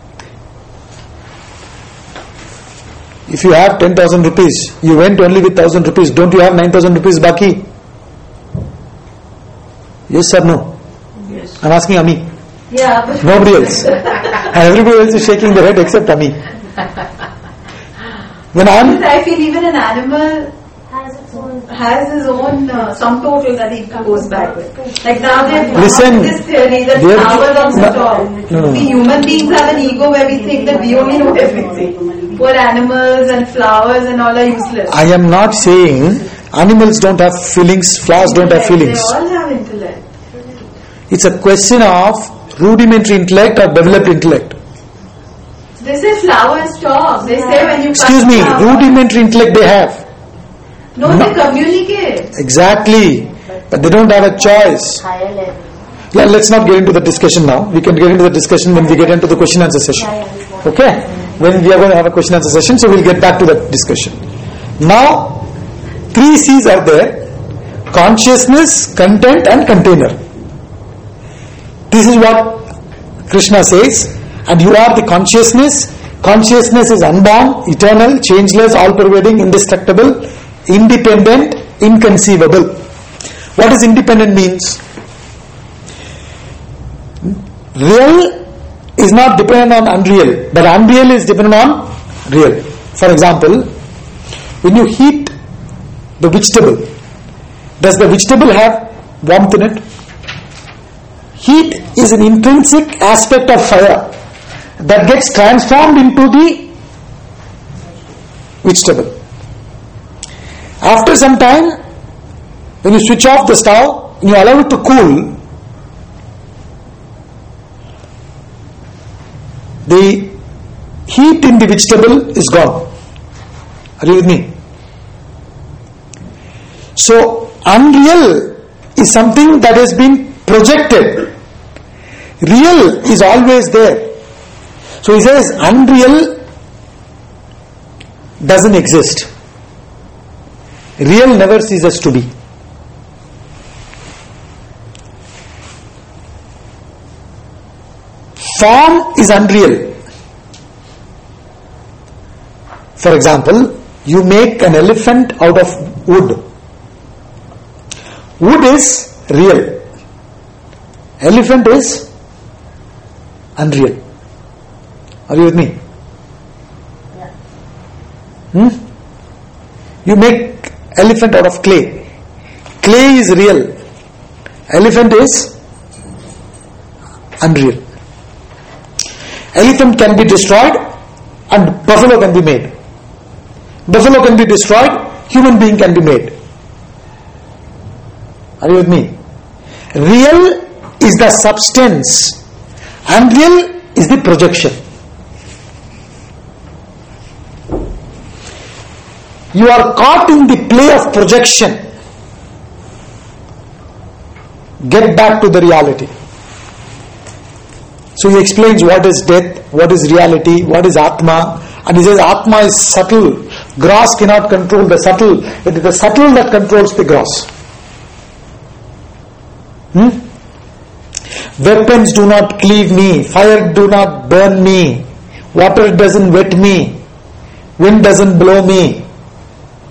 Speaker 1: If you have 10,000 rupees, you went only with 1,000 rupees, don't you have 9,000 rupees baki? Yes or no?
Speaker 7: Yes.
Speaker 1: I'm asking Ami.
Speaker 3: Yeah, but...
Speaker 1: Nobody else. And everybody else is shaking their head except Ami. When
Speaker 3: I feel even an animal
Speaker 4: Has
Speaker 3: his own sum total that he goes back with. Like now they've
Speaker 1: Listen,
Speaker 3: this theory that flowers on the top. We human beings have an ego where we think that we only know everything. Poor animals and flowers and all are useless.
Speaker 1: I am not saying animals don't have feelings, flowers don't have feelings.
Speaker 3: They all have intellect.
Speaker 1: It's a question of rudimentary intellect or developed intellect.
Speaker 3: They say flowers talk. They say when you
Speaker 1: Excuse me, rudimentary intellect they have.
Speaker 3: No, they communicate.
Speaker 1: Exactly. But they don't have a choice.
Speaker 4: higher level.
Speaker 1: Let's not get into the discussion now. We can get into the discussion when we get into the question answer session. Okay? When we are going to have a question answer session, so we'll get back to that discussion. Now, 3 C's are there: consciousness, content and container. This is what Krishna says. And you are the consciousness. Consciousness is unborn, eternal, changeless, all-pervading, indestructible, independent, inconceivable. What does independent means? Real is not dependent on unreal, but unreal is dependent on real. For example, when you heat the vegetable, does the vegetable have warmth in it? Heat is an intrinsic aspect of fire that gets transformed into the vegetable. After some time, when you switch off the stove and you allow it to cool, the heat in the vegetable is gone. Are you with me? So, unreal is something that has been projected. Real is always there. So he says unreal doesn't exist. Real never ceases to be. Form is unreal. For example, you make an elephant out of wood. Wood is real. Elephant is unreal. Are you with me?
Speaker 4: Yeah.
Speaker 1: You make elephant out of clay. Clay is real. Elephant is unreal. Elephant can be destroyed and buffalo can be made. Buffalo can be destroyed, human being can be made. Are you with me? Real is the substance. Unreal is the projection. You are caught in the play of projection. Get back to the reality. So he explains what is death, what is reality, what is Atma. And he says Atma is subtle. Gross cannot control the subtle. It is the subtle that controls the gross. Weapons do not cleave me. Fire do not burn me. Water doesn't wet me. Wind doesn't blow me.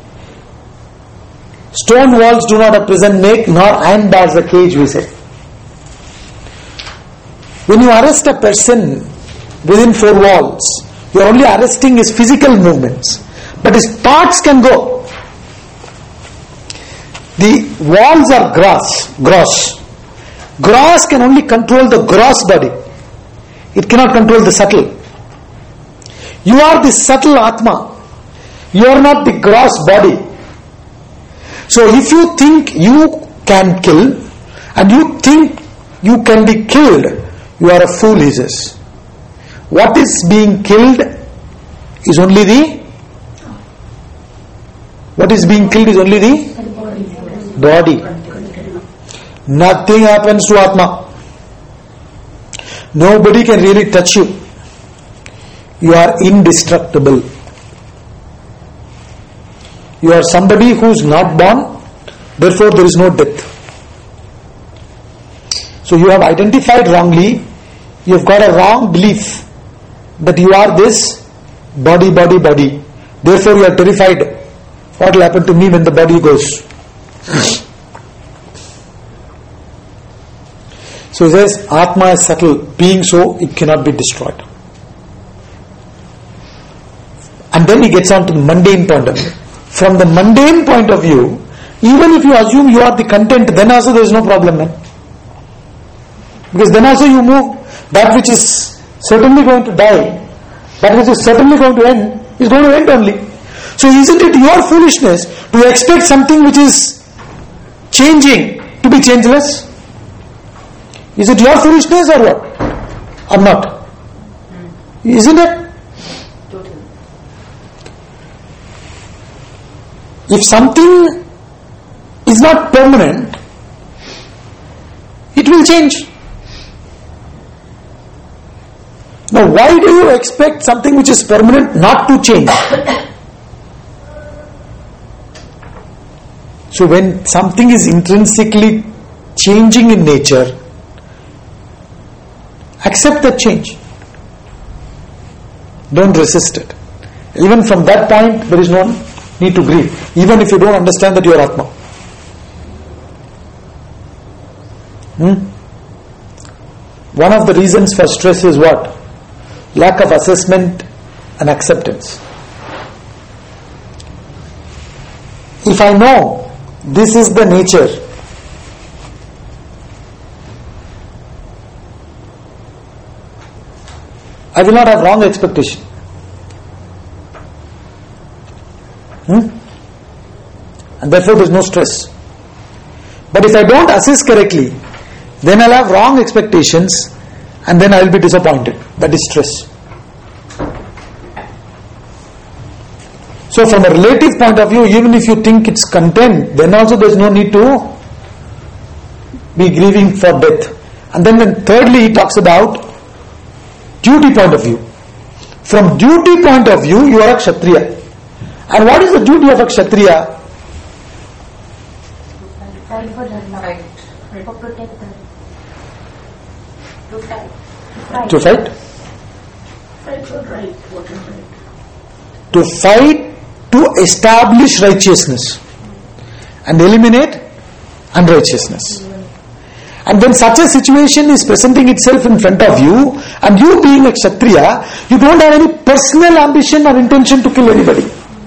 Speaker 1: Stone walls do not a prison make, nor iron bars a cage, we say. When you arrest a person within 4 walls, you are only arresting his physical movements, but his thoughts can go. The walls are gross. Gross can only control the gross body. It cannot control the subtle. You are the subtle Atma. You are not the gross body. So if you think you can kill and you think you can be killed, you are a fool, he says. What is being killed is only the body. Nothing happens to Atma. Nobody can really touch you. You are indestructible. You are somebody who is not born, therefore there is no death. So you have identified wrongly, you have got a wrong belief that you are this body. Therefore you are terrified. What will happen to me when the body goes? So he says, Atma is subtle, being so, it cannot be destroyed. And then he gets on to the mundane point of view. From the mundane point of view, even if you assume you are the content, then also there is no problem, man. Because then also you move that which is certainly going to die, that which is certainly going to end, is going to end only. So isn't it your foolishness to expect something which is changing to be changeless? Is it your foolishness or what? Or not? Isn't it?
Speaker 8: Totally.
Speaker 1: If something is not permanent, it will change. Now, why do you expect something which is permanent not to change? So when something is intrinsically changing in nature, accept that change. Don't resist it. Even from that point, there is no need to grieve. Even if you don't understand that you are Atma. One of the reasons for stress is what? Lack of assessment and acceptance. If I know this is the nature, I will not have wrong expectation. And therefore there is no stress. But if I don't assess correctly, then I'll have wrong expectations and then I'll be disappointed. That is stress. So from a relative point of view, even if you think it's content, then also there is no need to be grieving for death. And then thirdly he talks about duty point of view. From duty point of view, you are a Kshatriya. And what is the duty of a Kshatriya?
Speaker 4: Fight for dharma. For protect dharma. To fight.
Speaker 7: Fight for right. What is right?
Speaker 1: To fight to establish righteousness and eliminate unrighteousness. And when such a situation is presenting itself in front of you, and you being a Kshatriya, you don't have any personal ambition or intention to kill anybody.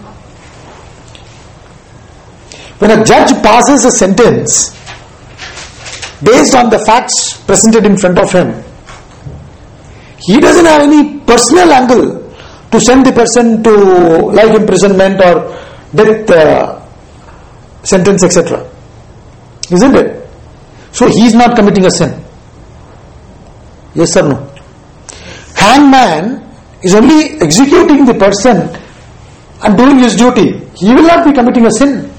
Speaker 1: When a judge passes a sentence based on the facts presented in front of him, he doesn't have any personal angle to send the person to life imprisonment or death sentence, etc. Isn't it? So he is not committing a sin. Yes or no? Hangman is only executing the person and doing his duty. He will not be committing a sin.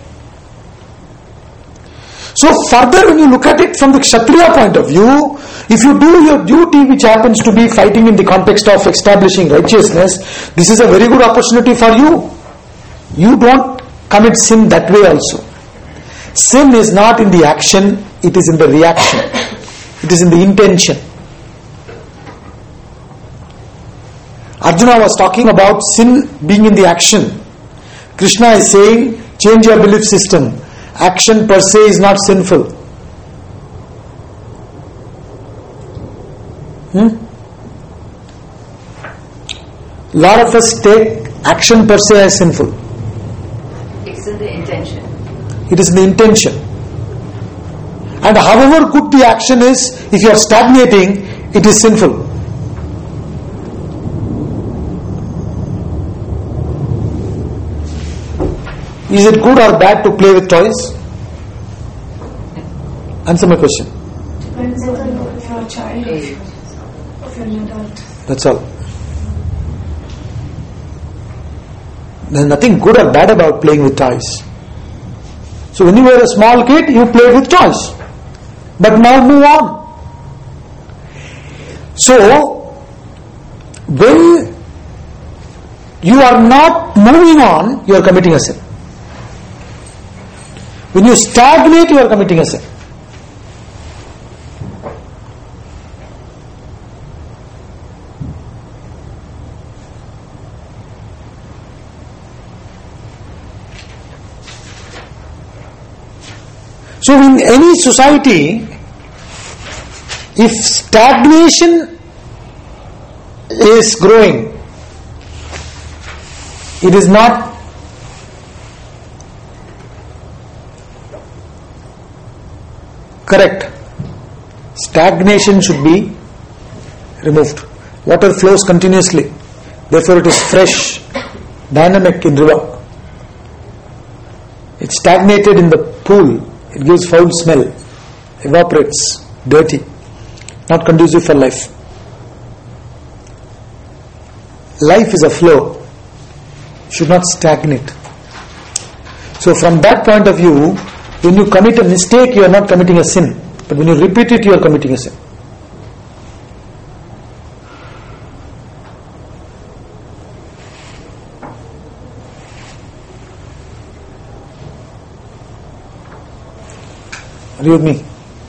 Speaker 1: So further, when you look at it from the Kshatriya point of view, if you do your duty, which happens to be fighting in the context of establishing righteousness, this is a very good opportunity for you. You don't commit sin that way also. Sin is not in the action, it is in the reaction. It is in the intention. Arjuna was talking about sin being in the action. Krishna is saying, change your belief system. action per se is not sinful. Lot of us take action per se as sinful.
Speaker 8: It's in the intention.
Speaker 1: It is the intention. And however good the action is, if you are stagnating, it is sinful. Is it good or bad to play with toys? Answer my question.
Speaker 6: Depends on if you're a child or if you're an adult.
Speaker 1: That's all. There's nothing good or bad about playing with toys. So when you were a small kid, you played with toys. But now move on. So, when you are not moving on, you are committing a sin. When you stagnate, you are committing a sin. So in any society, if stagnation is growing, it is not correct. Stagnation should be removed. Water flows continuously, therefore it is fresh, dynamic in river. It's stagnated in the pool. It gives foul smell, evaporates, dirty, not conducive for life. Life is a flow, should not stagnate. So from that point of view, when you commit a mistake, you are not committing a sin. But when you repeat it, you are committing a sin. Are you with me?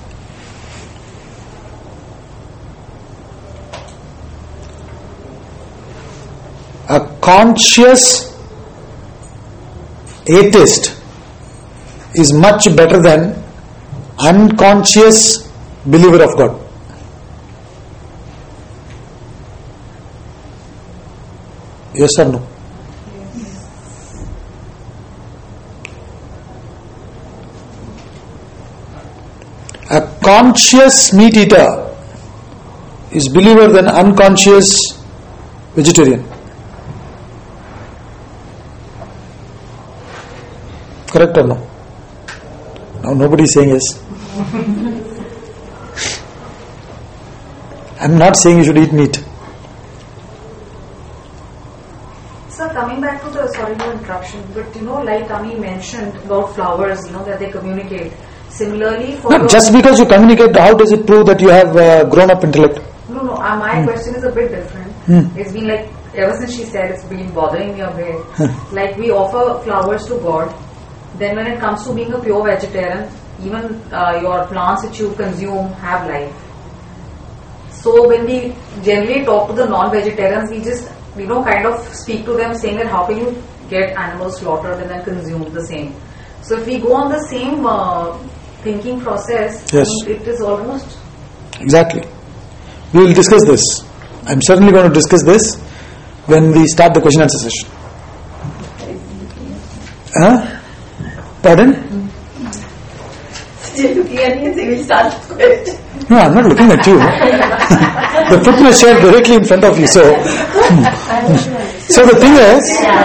Speaker 1: A conscious atheist is much better than unconscious believer of God. Yes or no? A conscious meat eater is believer than unconscious vegetarian. Correct or no? Now nobody is saying yes. I am not saying you should eat meat.
Speaker 2: So coming back to the, sorry for interruption, but like Ami mentioned about flowers, that they communicate. Similarly, for
Speaker 1: just because you communicate, how does it prove that you have grown-up intellect?
Speaker 2: No. My question is a bit different. It's been like ever since she said, it's been bothering me a bit. Like we offer flowers to God. Then when it comes to being a pure vegetarian, even your plants which you consume have life. So when we generally talk to the non-vegetarians, we just kind of speak to them saying that how can you get animals slaughtered and then consume the same. So if we go on the same thinking process,
Speaker 1: yes,
Speaker 2: it is almost...
Speaker 1: Exactly. We will discuss this. I am certainly going to discuss this when we start the question answer session. Pardon?
Speaker 3: You're looking at me and saying we'll start the question.
Speaker 1: No, I am not looking at you. The foot was shared directly in front of you. So the thing is,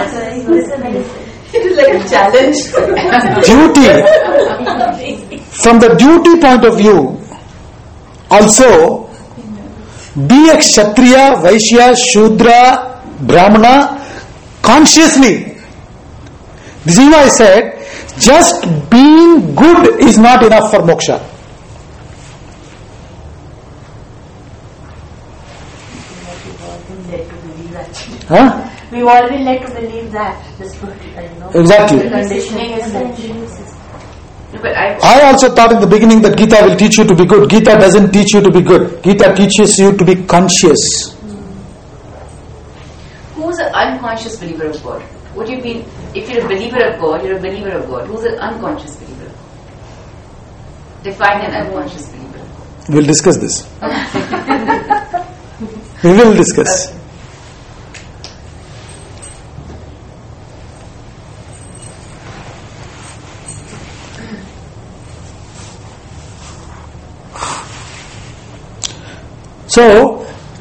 Speaker 3: it is like a challenge.
Speaker 1: Duty. From the duty point of view, also, be a Kshatriya, Vaishya, Shudra, Brahmana consciously. This is why I said, just being good is not enough for moksha.
Speaker 7: We've all been led to believe that.
Speaker 1: Exactly.
Speaker 7: The conditioning is such.
Speaker 8: I
Speaker 1: also thought in the beginning that Gita will teach you to be good. Gita doesn't teach you to be good. Gita teaches you to be conscious.
Speaker 8: Who's an unconscious believer of God? What do you mean? If you're a believer of God, you're a believer of God. Who's an unconscious believer of God? Define an unconscious believer.
Speaker 1: We'll discuss this. We will discuss. So,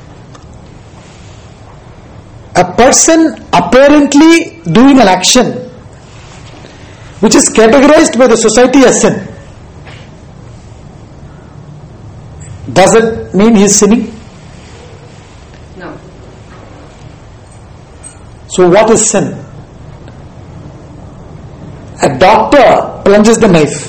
Speaker 1: a person apparently doing an action which is categorized by the society as sin, does it mean he is sinning?
Speaker 8: No.
Speaker 1: So what is sin? A doctor plunges the knife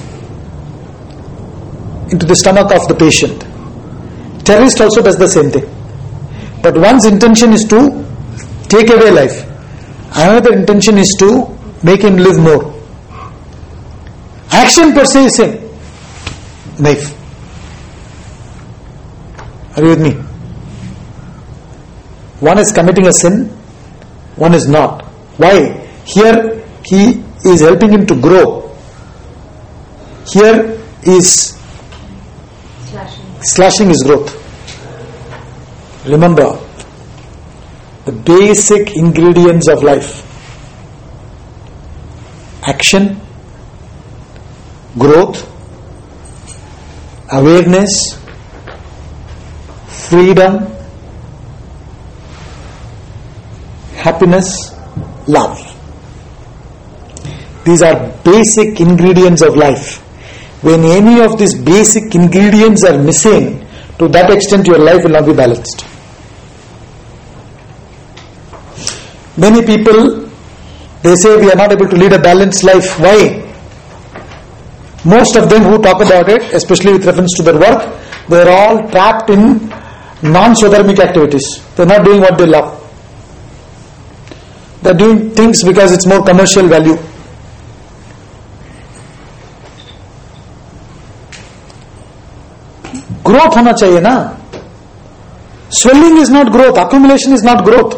Speaker 1: into the stomach of the patient. Terrorist also does the same thing. But one's intention is to take away life. Another intention is to make him live more. Action per se is sin. Knife. Are you with me? One is committing a sin, one is not. Why? Here he is helping him to grow. Here is slashing his growth. Remember, the basic ingredients of life: action, growth, awareness, freedom, happiness, love. These are basic ingredients of life. When any of these basic ingredients are missing, to that extent your life will not be balanced. Many people, they say we are not able to lead a balanced life. Why? Most of them who talk about it, especially with reference to their work, they are all trapped in non-swadharmic activities. They are not doing what they love. They are doing things because it's more commercial value. Growth होना चाहिए ना. Swelling is not growth. Accumulation is not growth.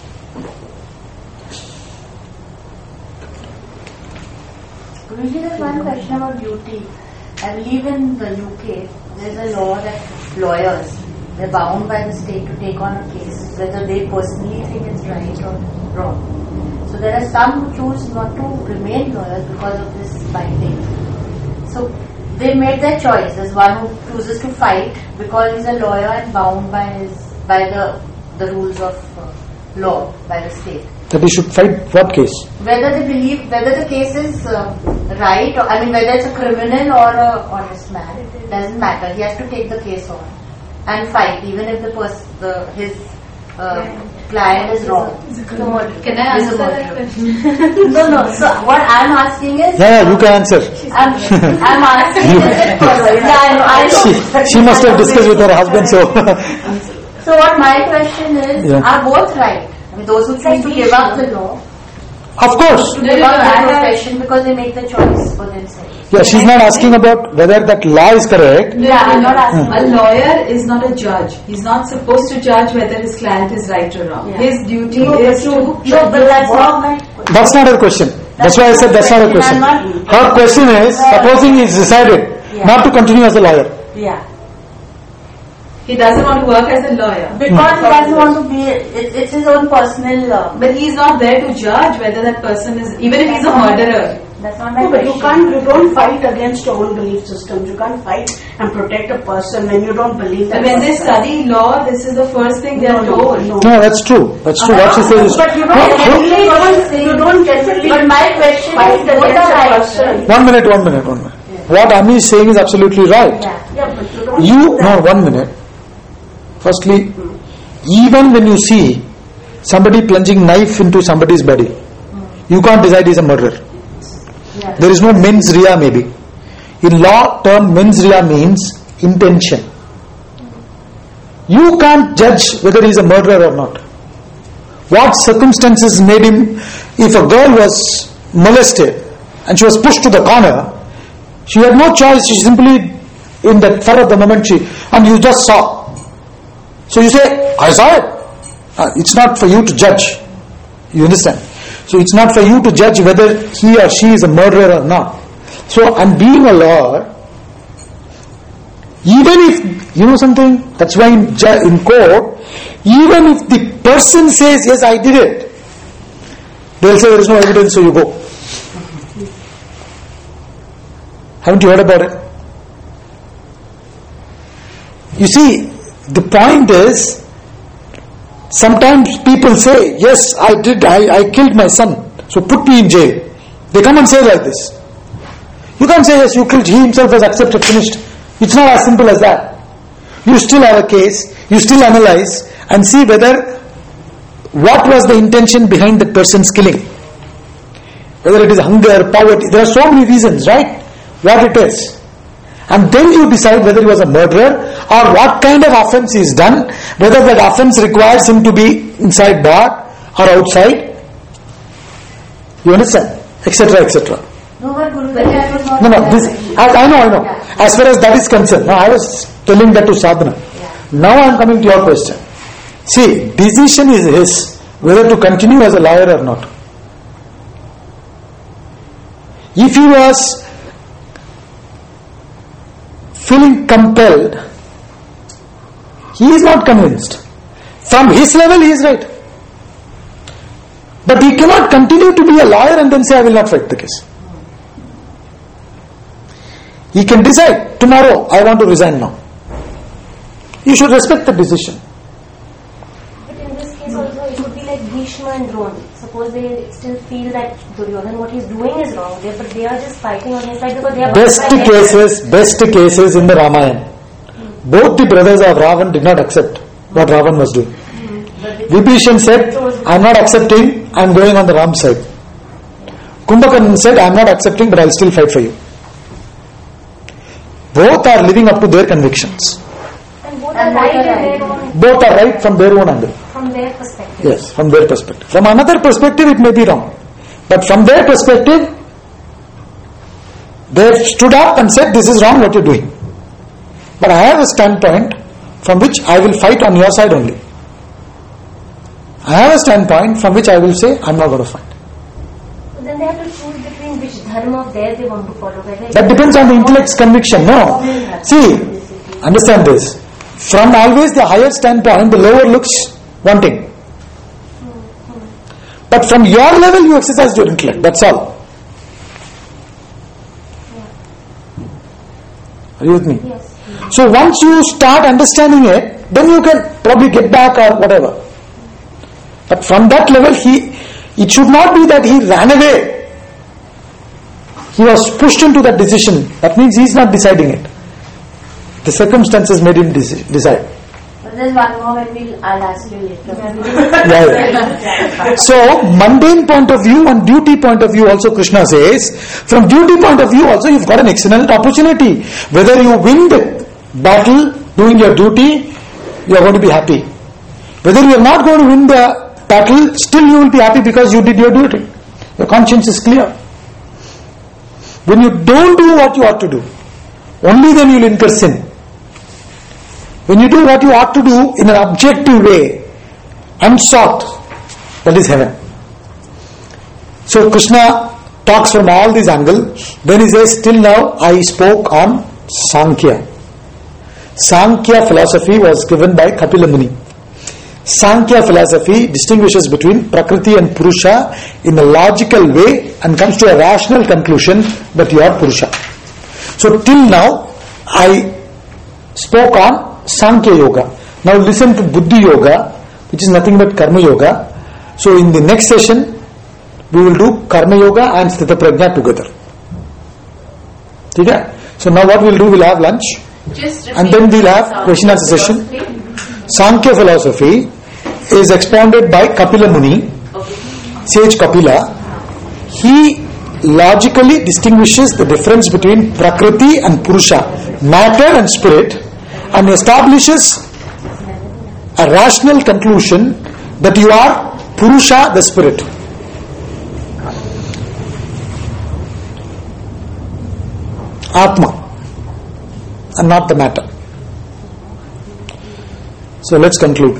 Speaker 7: Guruji, there's one question about duty. I believe in the UK, there's a law that lawyers, they're bound by the state to take on a case, whether they personally think it's right or wrong. So there are some who choose not to remain lawyers because of this binding. So they made their choice. There's one who chooses to fight because he's a lawyer and bound by the rules of law by the state.
Speaker 1: That he should fight what case?
Speaker 7: Whether they believe, whether the case is right, or whether it's a criminal or a honest man, it doesn't matter. He has to take the case on and fight, even if his client is wrong.
Speaker 8: Can I answer that question?
Speaker 7: No. So what I'm asking is...
Speaker 1: Yeah, you can answer.
Speaker 7: I'm asking
Speaker 1: She must have discussed with her husband, so...
Speaker 7: So what my question is, are both right? Those who choose to give up the law,
Speaker 1: Of course.
Speaker 7: to give up their profession because they make the choice for themselves.
Speaker 1: Yeah, she's not asking about whether that law is correct.
Speaker 7: Yeah, I'm not asking.
Speaker 3: A lawyer is not a judge. He's not supposed to judge whether his client is right or wrong.
Speaker 7: Yeah.
Speaker 3: His duty is to...
Speaker 7: No, but that's not my question.
Speaker 1: That's not her question. That's why I said that's not her question. Her question is, supposing he's decided not to continue as a lawyer.
Speaker 7: Yeah.
Speaker 3: He doesn't want to work as a lawyer.
Speaker 7: Because he doesn't want to be, it's his own personal...
Speaker 3: But he's not there to judge whether that person is... Even if he's a murderer.
Speaker 7: That's not my
Speaker 9: No, but you
Speaker 7: question.
Speaker 9: don't fight against your own belief systems. You can't fight and protect a person when you don't believe that.
Speaker 3: And when they study law, this is the first thing they are told.
Speaker 9: No.
Speaker 1: No, that's true. That's true. What she says is...
Speaker 9: But you don't generally
Speaker 7: But my question
Speaker 9: fight
Speaker 7: is, both
Speaker 9: against
Speaker 7: are
Speaker 9: a
Speaker 7: right.
Speaker 9: person.
Speaker 1: One minute. What Ami is saying is absolutely right.
Speaker 9: Yeah, but you don't do that.
Speaker 1: 1 minute. Firstly, even when you see somebody plunging knife into somebody's body, you can't decide he's a murderer. There is no mens rea maybe. In law term, mens rea means intention. You can't judge whether he is a murderer or not. What circumstances made him, if a girl was molested and she was pushed to the corner, she had no choice, she simply, in that fur of the moment, and you just saw. So you say, I saw it. It's not for you to judge. You understand? So it's not for you to judge whether he or she is a murderer or not. So, and being a lawyer, Even if, you know something, that's why in court, even if the person says, yes, I did it, they'll say there is no evidence, so you go. Haven't you heard about it? You see, the point is, sometimes people say, yes, I did, I killed my son, so put me in jail. They come and say like this. You can't say, yes, you killed, he himself has accepted, finished. It's not as simple as that. You still have a case, you still analyze and see whether what was the intention behind that person's killing. Whether it is hunger, poverty, there are so many reasons, right? What it is. And then you decide whether he was a murderer or what kind of offense he has done, whether that offense requires him to be inside bar or outside. You understand? Etc. etc.
Speaker 6: No, but Guru, that was not.
Speaker 1: No, this, I know. As far as that is concerned, now I was telling that to Sadhana. Now I am coming to your question. See, decision is his, whether to continue as a lawyer or not. If he was feeling compelled, he is not convinced. From his level, he is right. But he cannot continue to be a lawyer and then say, I will not fight the case. He can decide, tomorrow I want to resign now. You should respect the decision.
Speaker 4: But in this case also it would be like Bhishma and Drona. Suppose they still feel that Duryodhana what he's doing is wrong, but they are just fighting on his side because they are
Speaker 1: best cases in the Ramayana. Both the brothers of Ravan did not accept what Ravan was doing. Vibhishan said, I am not accepting, I am going on the Ram side. Kumbhakarna said, I am not accepting, but I will still fight for you. Both are living up to their convictions.
Speaker 4: And both are right in their own.
Speaker 1: Both are right from their own angle.
Speaker 4: From their perspective.
Speaker 1: Yes, from their perspective. From another perspective, it may be wrong. But from their perspective, they stood up and said, this is wrong what you are doing. But I have a standpoint from which I will fight on your side only. I have a standpoint from which I will say, I am not going to fight.
Speaker 4: So then they have to choose between which dharma of theirs they want to follow.
Speaker 1: That depends on the intellect's conviction. No. See, understand this. From always the higher standpoint, the lower looks wanting. But from your level, you exercise your intellect. That's all. Are you with me?
Speaker 4: Yes.
Speaker 1: So once you start understanding it, then you can probably get back or whatever. But from that level, it should not be that he ran away. He was pushed into that decision. That means he is not deciding it. The circumstances made him decide.
Speaker 8: But there's one more and I'll ask you later.
Speaker 1: Yeah. So, mundane point of view and duty point of view also Krishna says, from duty point of view also you've got an excellent opportunity. Whether you win the battle doing your duty, you are going to be happy. Whether you are not going to win the battle, still you will be happy because you did your duty. Your conscience is clear. When you don't do what you ought to do, only then you will incur sin. When you do what you ought to do in an objective way, unsought, that is heaven. So Krishna talks from all these angles. Then he says, till now I spoke on Sankhya. Sankhya philosophy was given by Kapila Muni. Sankhya philosophy distinguishes between Prakriti and Purusha in a logical way and comes to a rational conclusion that you are Purusha. So till now I spoke on Sankhya Yoga. Now listen to Buddhi Yoga, which is nothing but Karma Yoga. So in the next session we will do Karma Yoga and Sthita Prajna together. Okay? So now what we will do, we will have lunch and then we will have question answer session. Sankhya philosophy is expounded by Kapila Muni, sage Kapila. He logically distinguishes the difference between Prakriti and Purusha, matter and spirit, and establishes a rational conclusion that you are Purusha, the spirit. Atma, and not the matter. So let's conclude.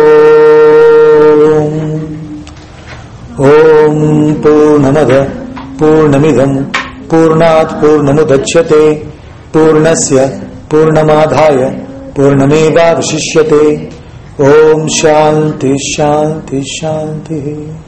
Speaker 1: Om Purnamada पूर्णमिदं पूर्णात् पूर्णमुदच्यते पूर्णस्य पूर्णमादाय पूर्णमेवावशिष्यते। ओम शांति शांति शांति।